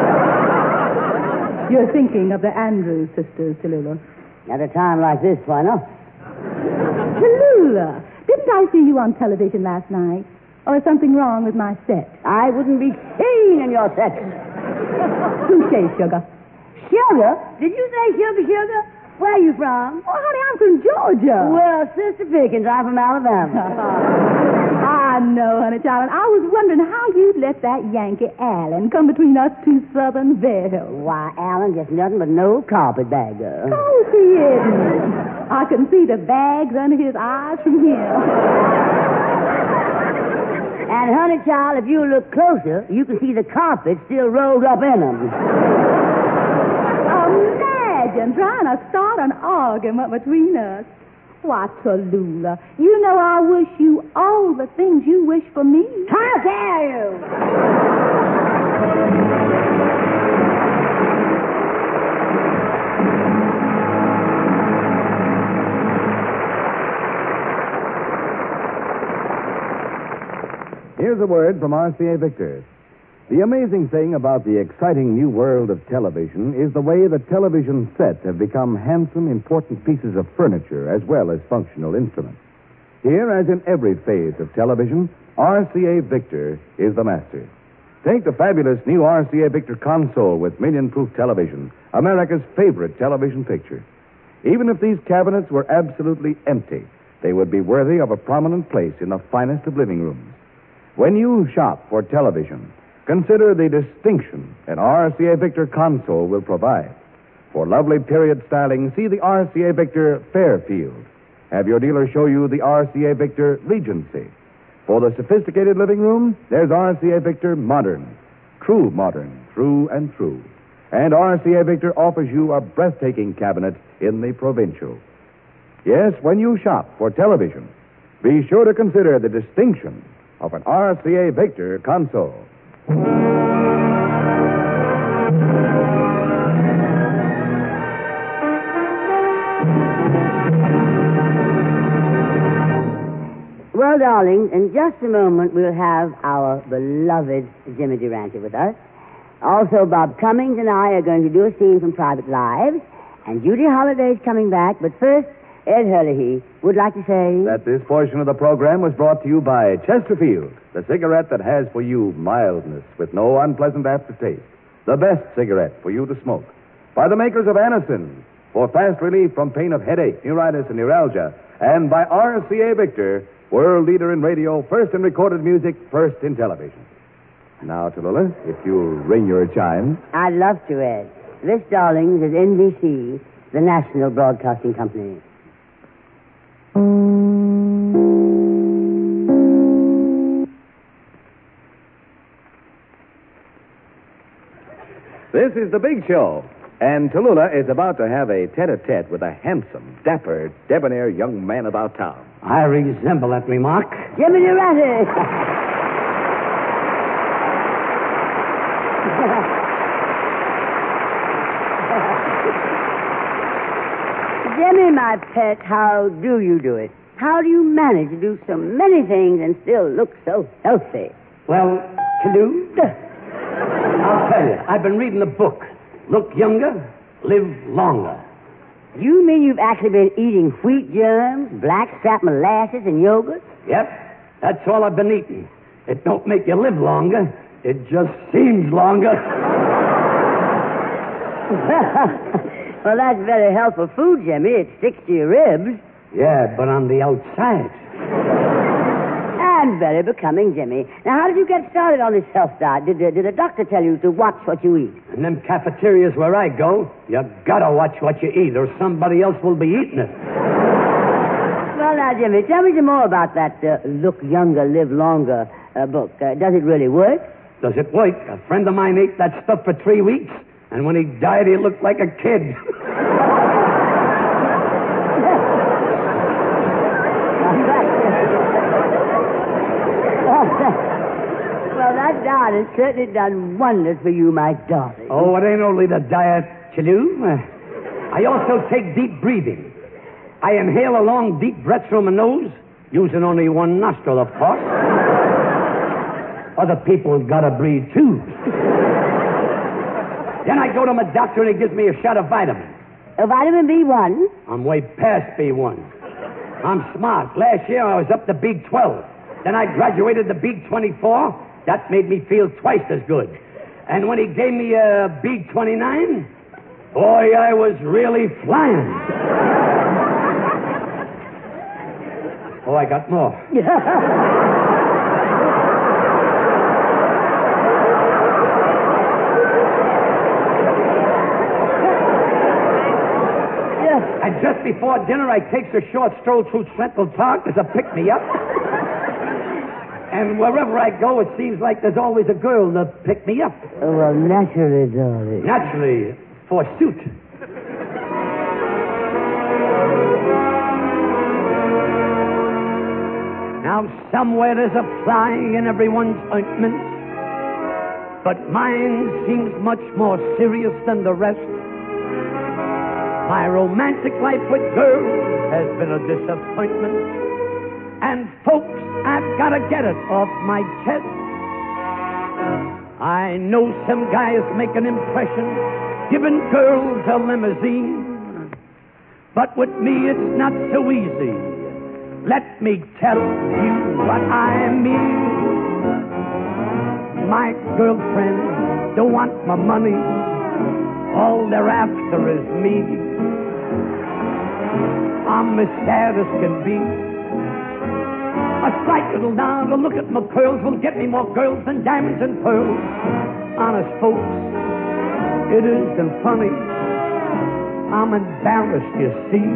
[SPEAKER 15] You're thinking of the Andrews sisters, Tallulah.
[SPEAKER 1] At a time like this, why not?
[SPEAKER 15] Tallulah, didn't I see you on television last night? Or is something wrong with my set?
[SPEAKER 1] I wouldn't be seen in your set.
[SPEAKER 15] Touché, sugar.
[SPEAKER 1] Sugar? Did you say sugar, sugar? Where are you from?
[SPEAKER 15] Oh, honey, I'm from Georgia.
[SPEAKER 1] Well, Sister Pickens, I'm from Alabama.
[SPEAKER 15] I know, honey, child. I was wondering how you'd let that Yankee Allen come between us two Southern belles.
[SPEAKER 1] Why, Allen just nothing but an old carpetbagger.
[SPEAKER 15] Of course he isn't. I can see the bags under his eyes from here.
[SPEAKER 1] And, honey, child, if you look closer, you can see the carpet still rolled up in them.
[SPEAKER 15] Imagine trying to start an argument between us. Why, Tallulah, you know I wish you all the things you wish for me.
[SPEAKER 1] How dare you!
[SPEAKER 4] Here's a word from R C A Victor. The amazing thing about the exciting new world of television is the way the television sets have become handsome, important pieces of furniture as well as functional instruments. Here, as in every phase of television, R C A Victor is the master. Take the fabulous new R C A Victor console with million-proof television, America's favorite television picture. Even if these cabinets were absolutely empty, they would be worthy of a prominent place in the finest of living rooms. When you shop for television, consider the distinction an R C A Victor console will provide. For lovely period styling, see the R C A Victor Fairfield. Have your dealer show you the R C A Victor Regency. For the sophisticated living room, there's R C A Victor Modern. True modern, true and true. And R C A Victor offers you a breathtaking cabinet in the Provincial. Yes, when you shop for television, be sure to consider the distinction of an R C A Victor console.
[SPEAKER 1] Well, darling, in just a moment we'll have our beloved Jimmy Durante with us. Also, Bob Cummings and I are going to do a scene from Private Lives, and Judy Holliday's coming back. But first, Ed Hurley would like to say
[SPEAKER 4] that this portion of the program was brought to you by Chesterfield, the cigarette that has for you mildness with no unpleasant aftertaste. The best cigarette for you to smoke. By the makers of Anacin, for fast relief from pain of headache, neuritis, and neuralgia. And by R C A Victor, world leader in radio, first in recorded music, first in television. Now, Tallulah, if you'll ring your chimes.
[SPEAKER 1] I'd love to, Ed. This, darlings, is N B C, the National Broadcasting Company.
[SPEAKER 4] This is The Big Show, and Tallulah is about to have a tete-a-tete with a handsome, dapper, debonair young man about town.
[SPEAKER 16] I resemble that remark.
[SPEAKER 1] Jimmy Durante! Jimmy, my pet, how do you do it? How do you manage to do so many things and still look so healthy?
[SPEAKER 16] Well, Toulouse, I'll tell you, I've been reading the book. Look younger, live longer.
[SPEAKER 1] You mean you've actually been eating wheat germs, blackstrap molasses, and yogurt?
[SPEAKER 16] Yep, that's all I've been eating. It don't make you live longer. It just seems longer.
[SPEAKER 1] Well, that's very helpful food, Jimmy. It sticks to your ribs.
[SPEAKER 16] Yeah, but on the outside.
[SPEAKER 1] And very becoming, Jimmy. Now, how did you get started on this health diet? Did, did the doctor tell you to watch what you eat?
[SPEAKER 16] In them cafeterias where I go, you gotta watch what you eat, or somebody else will be eating it.
[SPEAKER 1] Well, now, Jimmy, tell me some more about that uh, Look Younger, Live Longer uh, book. Uh, does it really work?
[SPEAKER 16] Does it work? A friend of mine ate that stuff for three weeks, and when he died, he looked like a kid.
[SPEAKER 1] Well, that diet has certainly done wonders for you, my darling.
[SPEAKER 16] Oh, it ain't only the diet, Chilou. Uh, I also take deep breathing. I inhale a long, deep breath through my nose, using only one nostril, of course. Other people gotta breathe, too. Then I go to my doctor, and he gives me a shot of vitamin.
[SPEAKER 1] A vitamin B one?
[SPEAKER 16] I'm way past B one. I'm smart. Last year, I was up to B twelve. Then I graduated to B twenty-four. That made me feel twice as good. And when he gave me a B twenty-nine, boy, I was really flying. Oh, I got more. And just before dinner, I takes a short stroll through Central Park as a pick-me-up. And wherever I go, it seems like there's always a girl to pick me up.
[SPEAKER 1] Oh, well, naturally, darling.
[SPEAKER 16] Naturally, forsooth. Now, somewhere there's a fly in everyone's ointment, but mine seems much more serious than the rest. My romantic life with girls has been a disappointment. And folks, I've got to get it off my chest. I know some guys make an impression, giving girls a limousine. But with me, it's not so easy. Let me tell you what I mean. My girlfriends don't want my money. All they're after is me. I'm as sad as can be. A slight little nod, a look at my curls will get me more girls than diamonds and pearls. Honest folks, it isn't funny. I'm embarrassed, you see.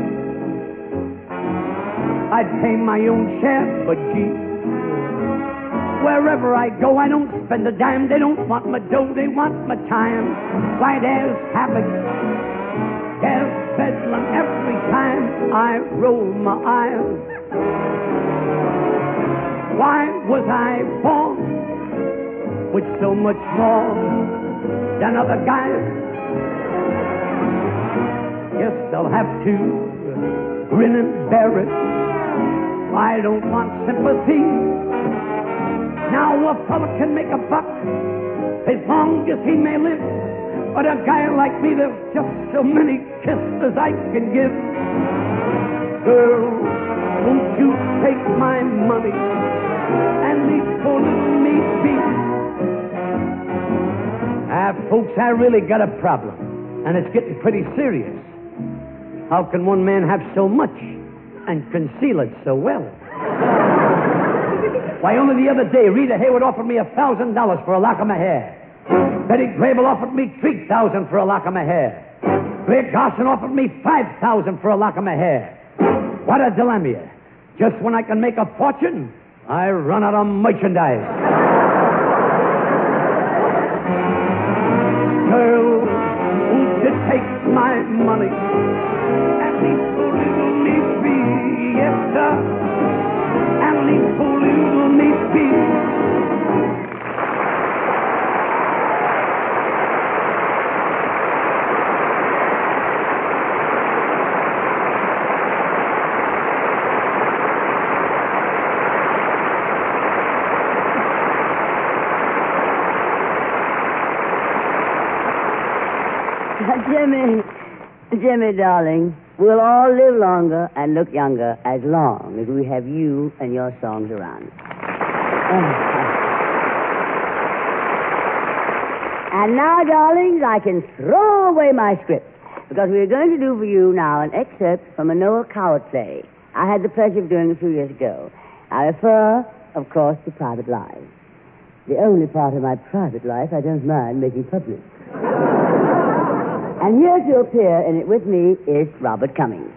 [SPEAKER 16] I'd pay my own share, but gee, wherever I go, I don't spend a dime. They don't want my dough, they want my time. Why, there's havoc, there's bedlam every time I roll my eyes. Why was I born with so much more than other guys? Guess I'll have to grin and bear it. I don't want sympathy. Now a fella can make a buck as long as he may live, but a guy like me, there's just so many kisses I can give. Girl, won't you take my money and leave poor little me be? Ah, folks, I really got a problem, and it's getting pretty serious. How can one man have so much and conceal it so well? Why, only the other day, Rita Hayward offered me a thousand dollars for a lock of my hair. Betty Grable offered me three thousand for a lock of my hair. Greg Garson offered me five thousand for a lock of my hair. What a dilemma! Just when I can make a fortune, I run out of merchandise. Girl, won't you take my money and leave poor little me free? Yes, sir, and leave poor little me free.
[SPEAKER 1] Jimmy, Jimmy, darling, we'll all live longer and look younger as long as we have you and your songs around. And now, darlings, I can throw away my script, because we're going to do for you now an excerpt from a Noel Coward play I had the pleasure of doing a few years ago. I refer, of course, to Private Lives. The only part of my private life I don't mind making public. And here to appear in it with me is Robert Cummings.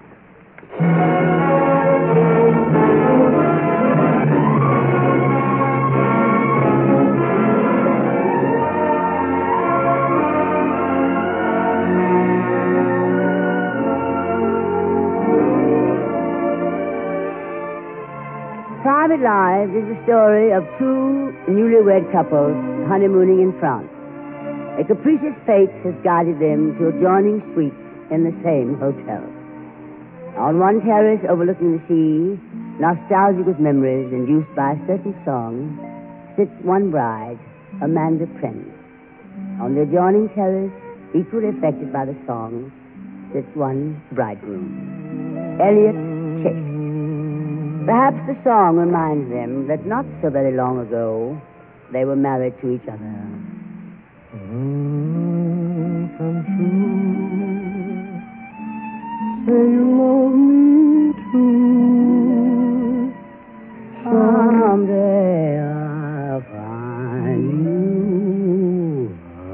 [SPEAKER 1] Private Lives is the story of two newlywed couples honeymooning in France. A capricious fate has guided them to adjoining suites in the same hotel. On one terrace overlooking the sea, nostalgic with memories induced by a certain song, sits one bride, Amanda Prince. On the adjoining terrace, equally affected by the song, sits one bridegroom, Elliot Chase. Perhaps the song reminds them that not so very long ago, they were married to each other.
[SPEAKER 14] Come true. Say you love me too.
[SPEAKER 1] Someday I'll find you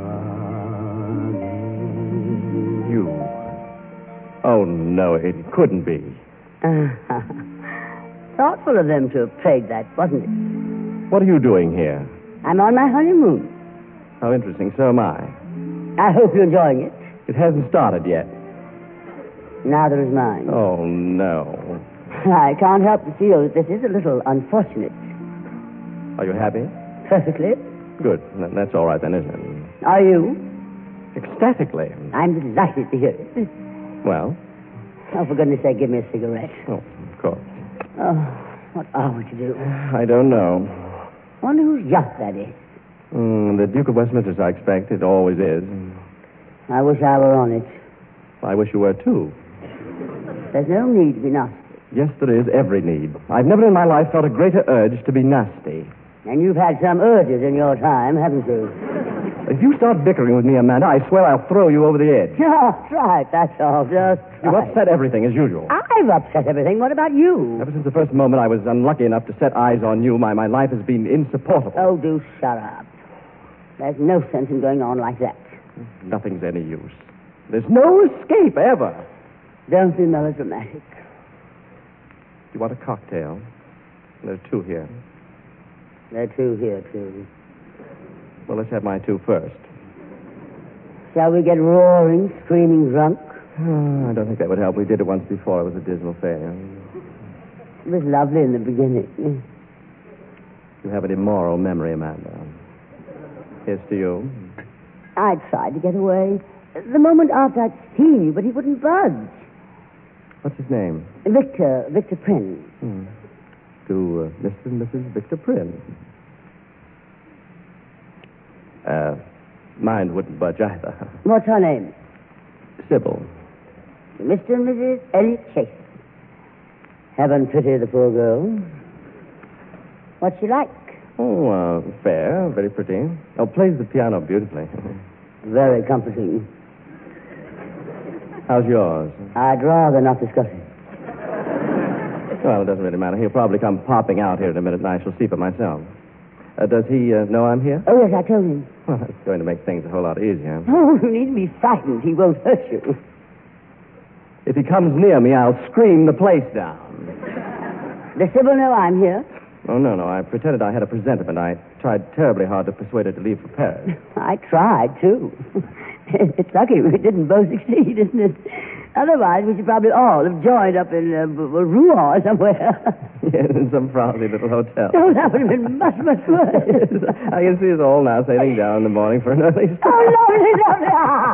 [SPEAKER 1] again.
[SPEAKER 2] You? Oh, no, it couldn't be.
[SPEAKER 1] Thoughtful of them to have played that, wasn't it?
[SPEAKER 2] What are you doing here?
[SPEAKER 1] I'm on my honeymoon.
[SPEAKER 2] How interesting. So am I.
[SPEAKER 1] I hope you're enjoying it.
[SPEAKER 2] It hasn't started yet.
[SPEAKER 1] Neither is mine.
[SPEAKER 2] Oh, no.
[SPEAKER 1] I can't help but feel that this is a little unfortunate.
[SPEAKER 2] Are you happy?
[SPEAKER 1] Perfectly.
[SPEAKER 2] Good. Th- That's all right then, isn't it?
[SPEAKER 1] Are you?
[SPEAKER 2] Ecstatically.
[SPEAKER 1] I'm delighted to hear it.
[SPEAKER 2] Well?
[SPEAKER 1] Oh, for goodness sake, give me a cigarette.
[SPEAKER 2] Oh, of course.
[SPEAKER 1] Oh, what are we to do?
[SPEAKER 2] I don't know.
[SPEAKER 1] Wonder whose yacht that is.
[SPEAKER 2] Mm, the Duke of Westminster's, I expect. It always is.
[SPEAKER 1] I wish I were on it.
[SPEAKER 2] I wish you were, too.
[SPEAKER 1] There's no need to be nasty.
[SPEAKER 2] Yes, there is every need. I've never in my life felt a greater urge to be nasty.
[SPEAKER 1] And you've had some urges in your time, haven't you?
[SPEAKER 2] If you start bickering with me, Amanda, I swear I'll throw you over the edge.
[SPEAKER 1] Just right, that's all. Just
[SPEAKER 2] You've
[SPEAKER 1] right.
[SPEAKER 2] upset everything, as usual.
[SPEAKER 1] I've upset everything. What about you?
[SPEAKER 2] Ever since the first moment I was unlucky enough to set eyes on you, my, my life has been insupportable.
[SPEAKER 1] Oh, do shut up. There's no sense in going on like that.
[SPEAKER 2] Nothing's any use. There's no escape, ever.
[SPEAKER 1] Don't be melodramatic.
[SPEAKER 2] Do you want a cocktail? There's two here.
[SPEAKER 1] There are two here, too.
[SPEAKER 2] Well, let's have my two first.
[SPEAKER 1] Shall we get roaring, screaming drunk?
[SPEAKER 2] Oh, I don't think that would help. We did it once before. It was a dismal failure.
[SPEAKER 1] It was lovely in the beginning.
[SPEAKER 2] You have an immoral memory, Amanda. Here's to you.
[SPEAKER 1] I tried to get away. The moment after I'd seen you, but he wouldn't budge.
[SPEAKER 2] What's his name?
[SPEAKER 1] Victor, Victor Prince.
[SPEAKER 2] Hmm. To uh, Mister and Missus Victor Prince. Uh, mine wouldn't budge either.
[SPEAKER 1] What's her name?
[SPEAKER 2] Sybil.
[SPEAKER 1] Mister and Missus Elliot Chase. Heaven pity the poor girl. What's she like?
[SPEAKER 2] Oh, uh, fair, very pretty. Oh, plays the piano beautifully.
[SPEAKER 1] Very comforting.
[SPEAKER 2] How's yours?
[SPEAKER 1] I'd rather not discuss it.
[SPEAKER 2] Well, it doesn't really matter. He'll probably come popping out here in a minute, and I shall see for myself. Uh, does he uh, know I'm here?
[SPEAKER 1] Oh, yes, I told him.
[SPEAKER 2] Well, that's going to make things a whole lot easier.
[SPEAKER 1] Oh, you needn't be frightened. He won't hurt you.
[SPEAKER 2] If he comes near me, I'll scream the place down.
[SPEAKER 1] Does Sybil know I'm here?
[SPEAKER 2] Oh, no, no. I pretended I had a presentiment. I tried terribly hard to persuade her to leave for Paris.
[SPEAKER 1] I tried, too. It's lucky we didn't both succeed, isn't it? Otherwise, we should probably all have joined up in uh, Rouen somewhere.
[SPEAKER 2] Yes, in some frowsy little hotel.
[SPEAKER 1] Oh, that would have been much, much worse.
[SPEAKER 2] Yes, I can see us all now sailing down in the morning for an early start.
[SPEAKER 1] Oh, lovely, lovely.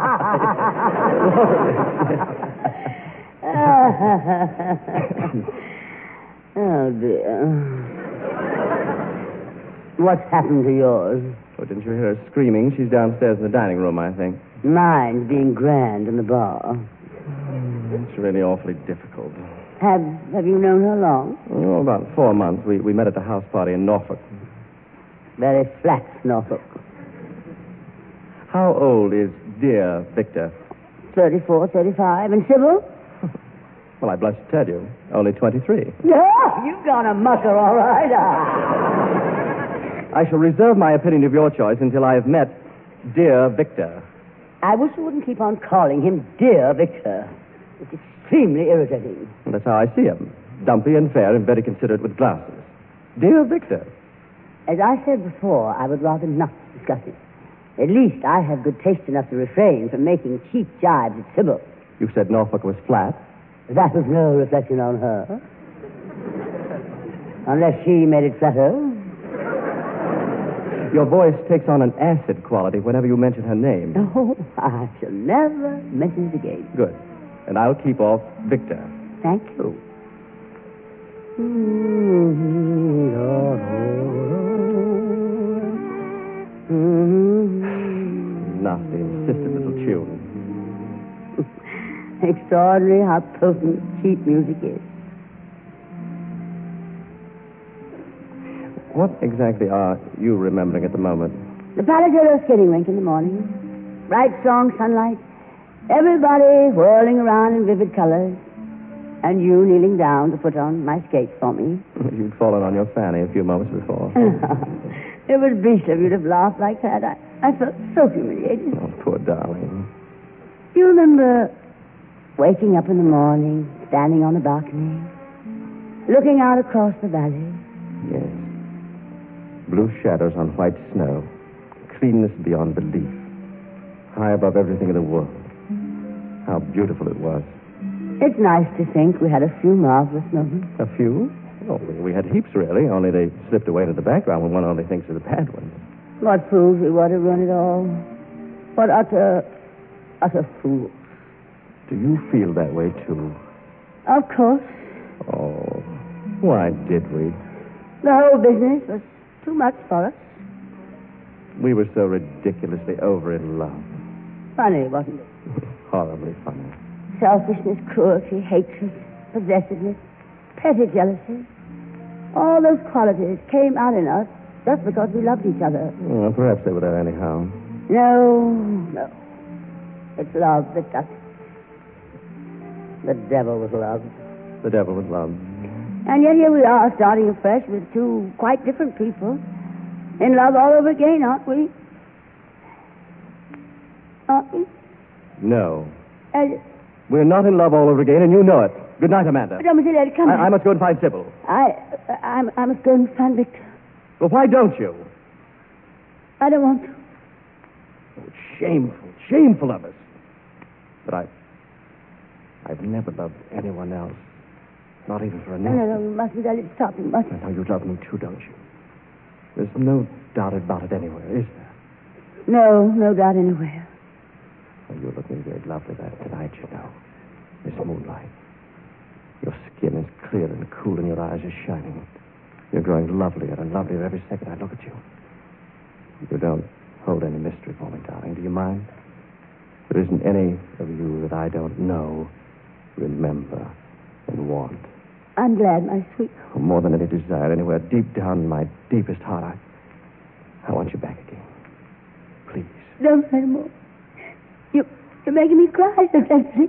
[SPEAKER 1] Oh, dear. What's happened to yours?
[SPEAKER 2] Oh, didn't you hear her screaming? She's downstairs in the dining room, I think.
[SPEAKER 1] Mine's being grand in the bar.
[SPEAKER 2] It's really awfully difficult.
[SPEAKER 1] Have Have you known her long?
[SPEAKER 2] Oh, about four months. We, we met at a house party in Norfolk.
[SPEAKER 1] Very flat, Norfolk.
[SPEAKER 2] How old is dear Victor?
[SPEAKER 1] Thirty-four, thirty-five. And Sybil?
[SPEAKER 2] Well, I blush to tell you. Only twenty-three.
[SPEAKER 1] No, you've gone a mucker, all right.
[SPEAKER 2] I shall reserve my opinion of your choice until I have met dear Victor.
[SPEAKER 1] I wish you wouldn't keep on calling him dear Victor. It's extremely irritating.
[SPEAKER 2] Well, that's how I see him. Dumpy and fair and very considerate with glasses. Dear Victor.
[SPEAKER 1] As I said before, I would rather not discuss it. At least I have good taste enough to refrain from making cheap jibes at Sybil.
[SPEAKER 2] You said Norfolk was flat.
[SPEAKER 1] That was no reflection on her. Unless she made it flatter.
[SPEAKER 2] Your voice takes on an acid quality whenever you mention her name.
[SPEAKER 1] Oh, I shall never mention it again.
[SPEAKER 2] Good. And I'll keep off Victor.
[SPEAKER 1] Thank you.
[SPEAKER 2] Nasty, insistent little tune.
[SPEAKER 1] Extraordinary how potent cheap music is.
[SPEAKER 2] What exactly are you remembering at the moment?
[SPEAKER 1] The Palladero skating rink in the morning. Bright, strong sunlight. Everybody whirling around in vivid colors. And you kneeling down to put on my skates for me.
[SPEAKER 2] You'd fallen on your fanny a few moments before.
[SPEAKER 1] It was beastly of you to have laughed like that. I, I felt so humiliated.
[SPEAKER 2] Oh, poor darling.
[SPEAKER 1] Do you remember waking up in the morning, standing on the balcony, looking out across the valley?
[SPEAKER 2] Yes. Blue shadows on white snow. Cleanness beyond belief. High above everything in the world. How beautiful it was.
[SPEAKER 1] It's nice to think we had a few marvelous moments.
[SPEAKER 2] A few? Oh, we, we had heaps, really, only they slipped away into the background when one only thinks of the bad ones.
[SPEAKER 1] What fools we were to ruin it all. What utter, utter fools.
[SPEAKER 2] Do you feel that way, too?
[SPEAKER 1] Of course.
[SPEAKER 2] Oh, why did we?
[SPEAKER 1] The whole business was too much for us.
[SPEAKER 2] We were so ridiculously over in love.
[SPEAKER 1] Funny, wasn't it?
[SPEAKER 2] Horribly funny.
[SPEAKER 1] Selfishness, cruelty, hatred, possessiveness, petty jealousy. All those qualities came out in us just because we loved each other.
[SPEAKER 2] Well, perhaps they were there anyhow.
[SPEAKER 1] No, no. It's love that does it. The devil was love.
[SPEAKER 2] The devil was love.
[SPEAKER 1] And yet here we are, starting afresh with two quite different people. In love all over again, aren't we? Aren't we?
[SPEAKER 2] No.
[SPEAKER 1] Uh,
[SPEAKER 2] We're not in love all over again, and you know it. Good night, Amanda.
[SPEAKER 1] Don't say that. Come
[SPEAKER 2] I, I must go and find Sybil.
[SPEAKER 1] I, I, I must go and find Victor.
[SPEAKER 2] Well, why don't you?
[SPEAKER 1] I don't want to.
[SPEAKER 2] Oh, it's shameful, shameful of us. But I, I've never loved anyone else. Not even for a
[SPEAKER 1] No,
[SPEAKER 2] minute.
[SPEAKER 1] no, no, you mustn't. I'll stop. You mustn't.
[SPEAKER 2] I know you love me too, don't you? There's no doubt about it anywhere, is there?
[SPEAKER 1] No, no doubt anywhere.
[SPEAKER 2] Oh, you're looking very lovely there tonight, you know. This moonlight. Your skin is clear and cool, and your eyes are shining. You're growing lovelier and lovelier every second I look at you. You don't hold any mystery for me, darling. Do you mind? There isn't any of you that I don't know, remember, and want.
[SPEAKER 1] I'm glad, my sweet.
[SPEAKER 2] Oh, more than any desire anywhere deep down in my deepest heart, I, I want you back again. Please.
[SPEAKER 1] Don't say more. You, you're making me cry so gently.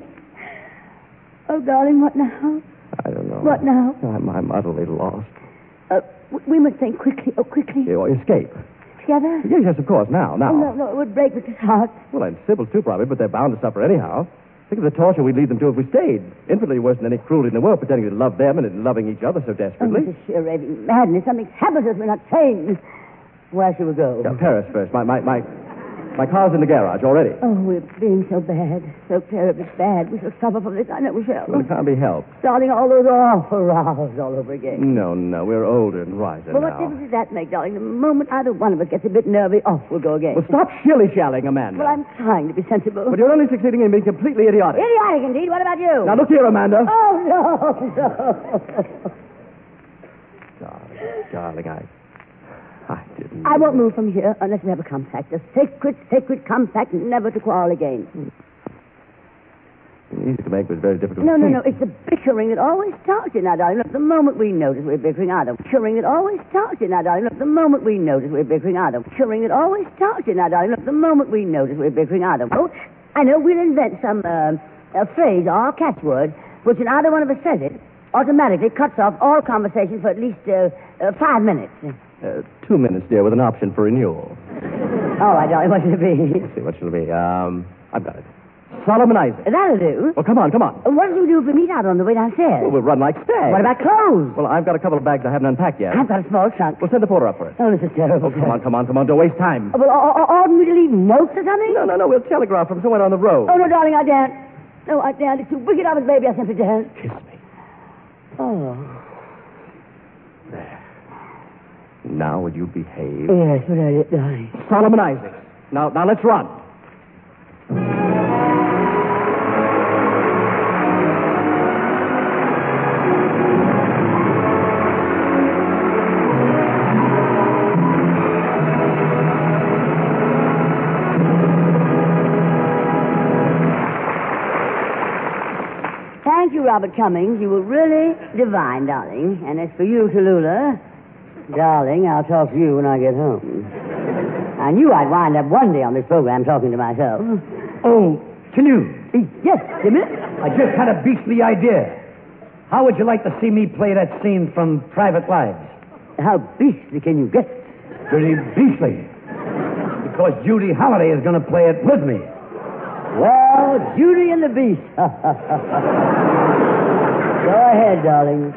[SPEAKER 1] Oh, darling, what now?
[SPEAKER 2] I don't know.
[SPEAKER 1] What now?
[SPEAKER 2] I'm, I'm utterly lost.
[SPEAKER 1] Uh, we must think quickly. Oh, quickly.
[SPEAKER 2] You escape.
[SPEAKER 1] Together?
[SPEAKER 2] Yes, yes, of course. Now, now.
[SPEAKER 1] Oh, no, no, it would break Victor's heart.
[SPEAKER 2] Well, and Sybil's too, probably, but they're bound to suffer anyhow. Think of the torture we'd lead them to if we stayed. Infinitely worse than any cruelty in the world, pretending to love them and loving each other so
[SPEAKER 1] Oh,
[SPEAKER 2] desperately.
[SPEAKER 1] this is sheer raving madness. Something's happened to us. We're not sane. Where shall we go?
[SPEAKER 2] Yeah, Paris first. My, my, my, my car's in the garage already.
[SPEAKER 1] Oh, we're being so bad. So terribly bad. We shall suffer from this. I know we shall.
[SPEAKER 2] Well, it can't be helped.
[SPEAKER 1] Starting all those awful rows all over again.
[SPEAKER 2] No, no, we're older and wiser
[SPEAKER 1] Well,
[SPEAKER 2] now.
[SPEAKER 1] what difference does that make, darling? The moment either one of us gets a bit nervy, off we'll go again.
[SPEAKER 2] Well, stop shilly-shallying, Amanda.
[SPEAKER 1] Well, I'm trying to be sensible.
[SPEAKER 2] But you're only succeeding in being completely idiotic.
[SPEAKER 1] Idiotic, indeed. What about you?
[SPEAKER 2] Now, look here, Amanda.
[SPEAKER 1] Oh, no, no.
[SPEAKER 2] Darling, darling, I... I didn't...
[SPEAKER 1] I won't move from here unless we have a compact. A sacred, sacred compact never to quarrel again.
[SPEAKER 2] Easy to make, but very difficult
[SPEAKER 1] No,
[SPEAKER 2] to
[SPEAKER 1] no,
[SPEAKER 2] keep.
[SPEAKER 1] no. It's the bickering that always starts you now, darling. Look, the moment we notice we're bickering, either. Bickering that always starts you now, darling. Look, the moment we notice we're bickering, either. Bickering that always starts you now, darling. Look, the moment we notice we're bickering, either. Oh, I know we'll invent some uh, a phrase or catchword which, when either one of us says it, automatically cuts off all conversation for at least uh, uh, five minutes.
[SPEAKER 2] Uh, two minutes, dear, with an option for renewal.
[SPEAKER 1] All right, darling. What should it be?
[SPEAKER 2] Let's see, what shall it be? Um, I've got it. Solomonize it.
[SPEAKER 1] That'll do.
[SPEAKER 2] Well, come on, come on.
[SPEAKER 1] Uh, What did you do if we meet out on the way downstairs?
[SPEAKER 2] Well, we'll run like stags.
[SPEAKER 1] What about clothes?
[SPEAKER 2] Well, I've got a couple of bags I haven't unpacked yet.
[SPEAKER 1] I've got a small trunk.
[SPEAKER 2] We'll send the porter up for it.
[SPEAKER 1] Oh, this is terrible.
[SPEAKER 2] Oh, come on, come on, come on. Don't waste time.
[SPEAKER 1] Oh, well, o- o- oughtn't we to leave notes or something?
[SPEAKER 2] No, no, no. We'll telegraph from somewhere on the road.
[SPEAKER 1] Oh, no, darling, I daren't. No, I daren't. It's too wicked of us, baby. I simply daren't.
[SPEAKER 2] Kiss me.
[SPEAKER 1] Oh.
[SPEAKER 2] There. Now will you behave?
[SPEAKER 1] Yes, but I did, darling.
[SPEAKER 2] Solomonize it. Now, now let's run.
[SPEAKER 1] Thank you, Robert Cummings. You were really divine, darling. And as for you, Tallulah, darling, I'll talk to you when I get home. I knew I'd wind up one day on this program talking to myself.
[SPEAKER 16] Oh, Tallulah.
[SPEAKER 1] Yes, Jimmy?
[SPEAKER 16] I just had a beastly idea. How would you like to see me play that scene from Private Lives?
[SPEAKER 1] How beastly can you get?
[SPEAKER 16] Pretty beastly. Because Judy Holliday is going to play it with me.
[SPEAKER 1] Well, Judy and the Beast. Go ahead, darling.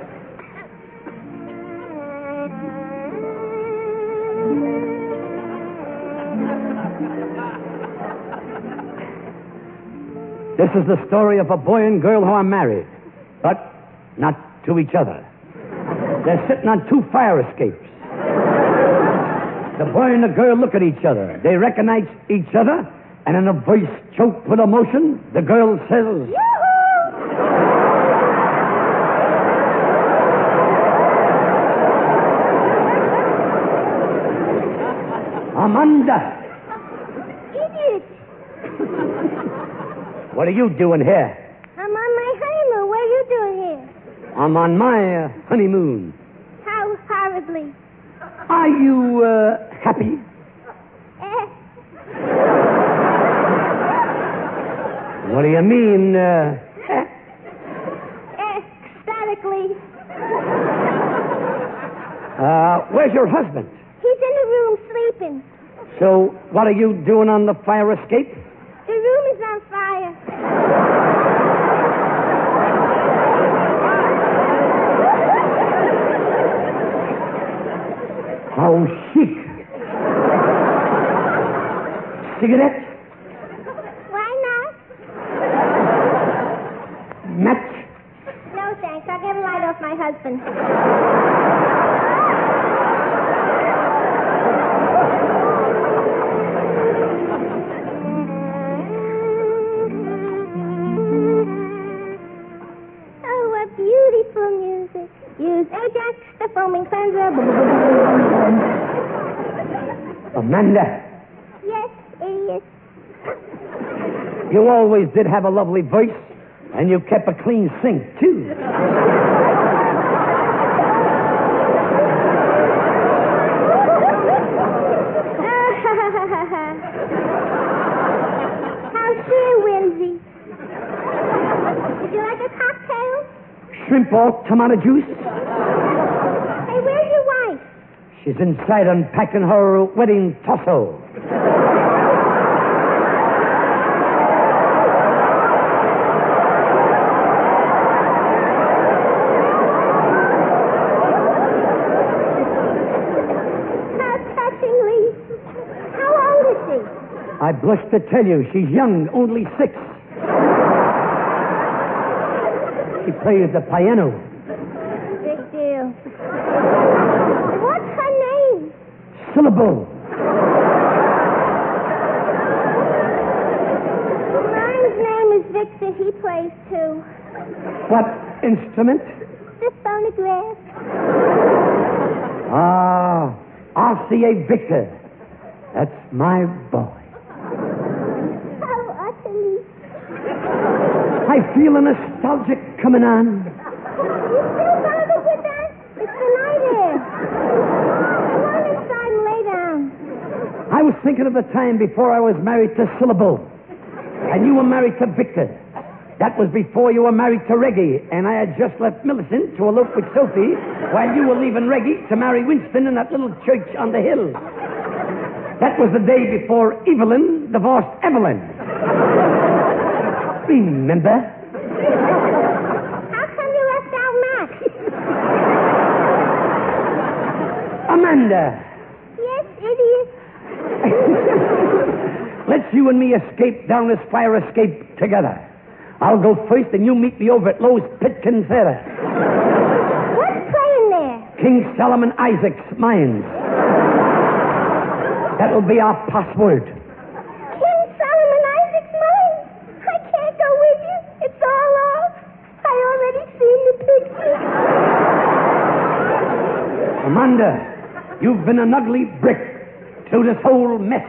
[SPEAKER 16] This is the story of a boy and girl who are married, but not to each other. They're sitting on two fire escapes. The boy and the girl look at each other. They recognize each other, and in a voice choked with emotion, the girl says, Amanda!
[SPEAKER 7] Idiot!
[SPEAKER 16] What are you doing here?
[SPEAKER 7] I'm on my honeymoon. What are you doing here?
[SPEAKER 16] I'm on my uh, honeymoon.
[SPEAKER 7] How horribly.
[SPEAKER 16] Are you uh, happy?
[SPEAKER 7] Eh.
[SPEAKER 16] What do you mean, uh...
[SPEAKER 7] Ecstatically.
[SPEAKER 16] Uh, where's your husband?
[SPEAKER 7] He's in the room sleeping.
[SPEAKER 16] So, what are you doing on the fire escape?
[SPEAKER 7] The room is on fire.
[SPEAKER 16] How chic. Cigarette?
[SPEAKER 7] Why not?
[SPEAKER 16] Match?
[SPEAKER 7] No, thanks. I'll get a light off my husband. Oh, what beautiful music. Use Ajax, the foaming cleanser.
[SPEAKER 16] Amanda,
[SPEAKER 7] Yes, idiot.
[SPEAKER 16] you always did have a lovely voice, and you kept a clean sink, too.
[SPEAKER 7] How's she, Whimsy? Would you like a cocktail?
[SPEAKER 16] Shrimp or tomato juice?
[SPEAKER 7] Hey, where's your wife?
[SPEAKER 16] She's inside unpacking her wedding torso.
[SPEAKER 7] How touchingly. How old is she?
[SPEAKER 16] I blush to tell you, she's young, only six. She plays the piano.
[SPEAKER 7] Big deal. What's her name?
[SPEAKER 16] Syllable.
[SPEAKER 7] Mine's name is Victor. He plays too.
[SPEAKER 16] What instrument?
[SPEAKER 7] The phonograph.
[SPEAKER 16] Ah, R C A Victor. That's my boy.
[SPEAKER 7] How utterly.
[SPEAKER 16] I feel a nostalgic coming on.
[SPEAKER 7] You still bothered with that? It's the night air. Come on inside and lay down.
[SPEAKER 16] I was thinking of the time before I was married to Syllable. And you were married to Victor. That was before you were married to Reggie. And I had just left Millicent to elope with Sophie while you were leaving Reggie to marry Winston in that little church on the hill. That was the day before Evelyn divorced Evelyn. Remember?
[SPEAKER 7] How come you left out Max?
[SPEAKER 16] Amanda,
[SPEAKER 7] Yes, idiot.
[SPEAKER 16] let's you and me escape down this fire escape together. I'll go first and you meet me over at Lowe's Pitkin Theater.
[SPEAKER 7] What's playing there?
[SPEAKER 16] King Solomon Isaac's Mines. That'll be our password.
[SPEAKER 7] King Solomon Isaac's mine. I can't go with you. It's all off. I already seen the picture.
[SPEAKER 16] Amanda, you've been an ugly brick to this whole mess.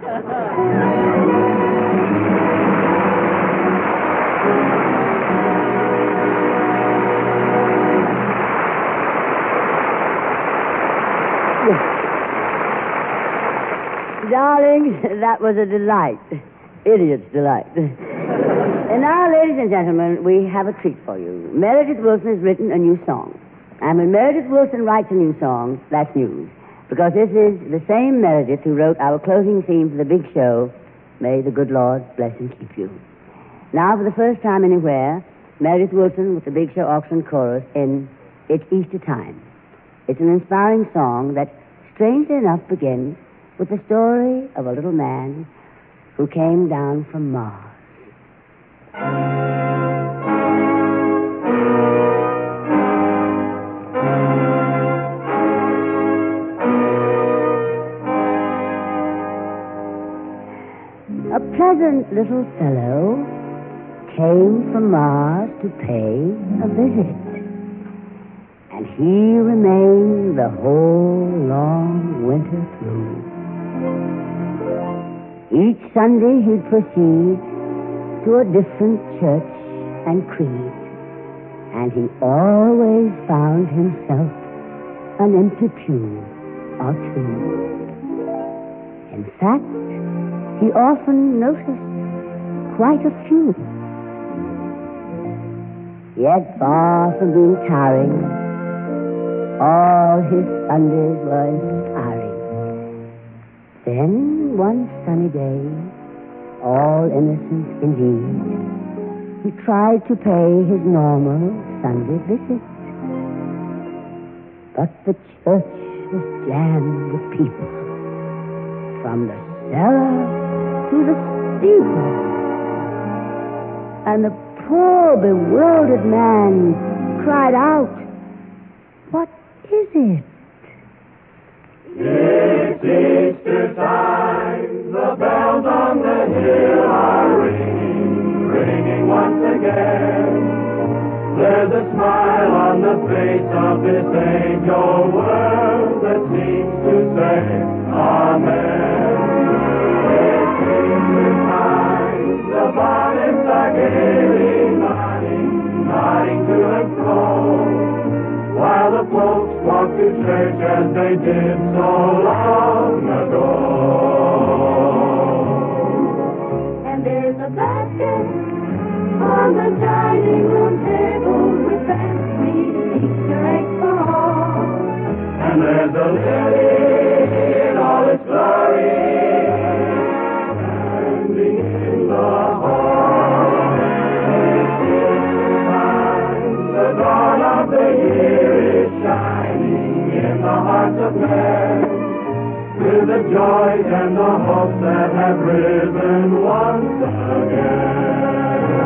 [SPEAKER 1] Darlings, that was a delight. Idiot's delight. And now, ladies and gentlemen, we have a treat for you. Meredith Wilson has written a new song. And when Meredith Wilson writes a new song, that's news. Because this is the same Meredith who wrote our closing theme for the big show, May the Good Lord Bless and Keep You. Now, for the first time anywhere, Meredith Wilson with the Big Show Auction Chorus in It's Easter Time. It's an inspiring song that, strangely enough, begins with the story of a little man who came down from Mars. A pleasant little fellow came from Mars to pay a visit. And he remained the whole long winter through. Each Sunday he'd proceed to a different church and creed, and he always found himself an empty pew or two. In fact, he often noticed quite a few yet far from being tiring. All his Sundays were inspiring. Then, one sunny day, all innocent indeed, he tried to pay his normal Sunday visit. But the church was jammed with people, from the cellar to the steeple. And the poor, bewildered man cried out, "What is it?"
[SPEAKER 5] It's Easter time, the bells on the hill are ringing, ringing once again. There's a smile on the face of this age-old world that seems to say, Amen. It's Easter time, the bonnets are gaily nodding, nodding to and fro, while the folks walk to church as they did so long ago.
[SPEAKER 17] And there's a basket on the dining room table with fancy Easter eggs for all.
[SPEAKER 5] And there's a lily in all its glory standing in the hall. It's Easter time, the dawn of the year is shining in the hearts of men, with the joys and the hopes that have risen once again.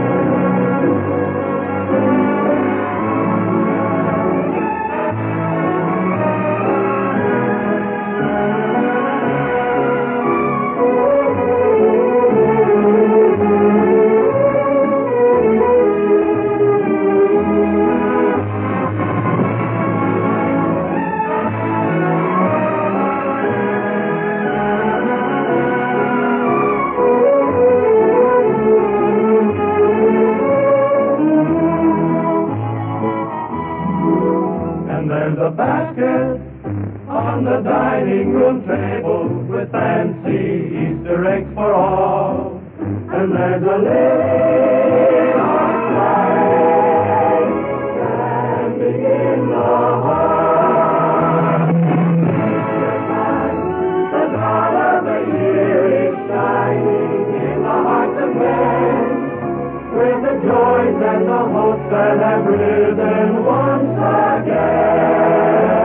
[SPEAKER 5] On the dining room table with fancy Easter eggs for all. And there's a lily on fire standing in the heart. The dawn of the year is shining in the hearts of men, with the joys and the hopes that have risen once again.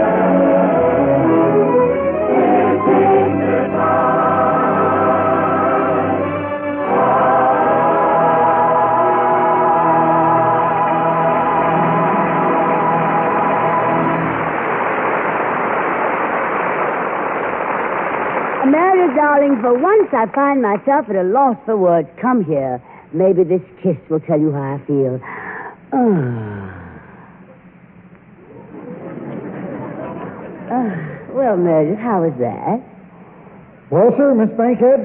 [SPEAKER 1] Mary, darling, for once I find myself at a loss for words. Come here. Maybe this kiss will tell you how I feel. Oh. Oh. Well, Meredith, how was that?
[SPEAKER 14] Well, sir, Miss Bankhead?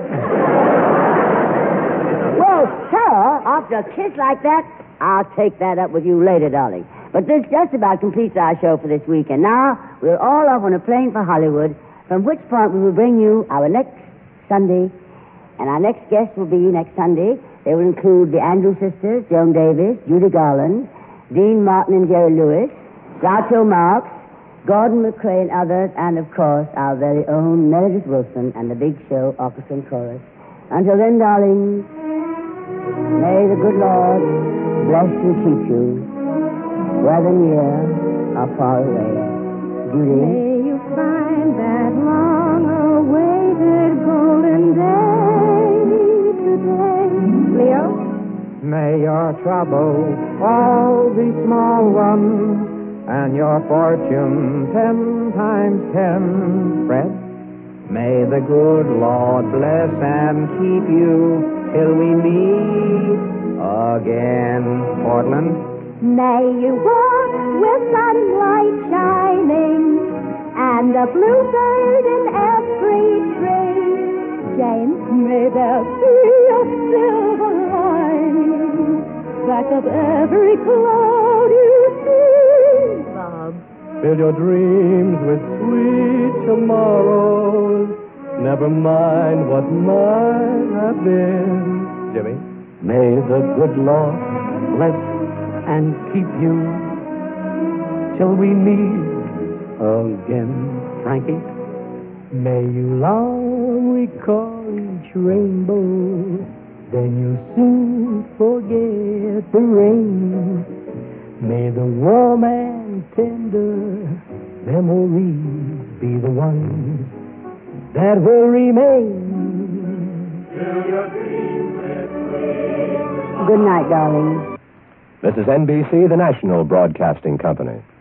[SPEAKER 1] Well, sir, after a kiss like that, I'll take that up with you later, darling. But this just about completes our show for this week. And now we're all off on a plane for Hollywood, from which point we will bring you our next Sunday. And our next guests will be next Sunday. They will include the Andrews Sisters, Joan Davis, Judy Garland, Dean Martin and Jerry Lewis, Groucho Marx, Gordon McRae and others, and, of course, our very own Meredith Wilson and the Big Show Orchestra and Chorus. Until then, darling, may the good Lord bless and keep you, whether near or far away. Judy?
[SPEAKER 17] May you find that long-awaited golden day today. Leo?
[SPEAKER 13] May your troubles all be small ones, and your fortune ten times ten. Fred? May the good Lord bless and keep you till we meet again. Portland?
[SPEAKER 17] May you walk with sunlight shining and a bluebird in every tree. James?
[SPEAKER 15] May there be a silver lining back of every cloud you see.
[SPEAKER 17] Bob?
[SPEAKER 2] Fill your dreams with sweet tomorrows. Never mind what might have been. Jimmy?
[SPEAKER 13] May the good Lord bless
[SPEAKER 14] and keep you till we meet again, Frankie. May you long recall each rainbow, then you'll soon forget the rain. May the warm and tender memories be the ones that will remain.
[SPEAKER 1] Good night, darling.
[SPEAKER 18] This is N B C, the national broadcasting company.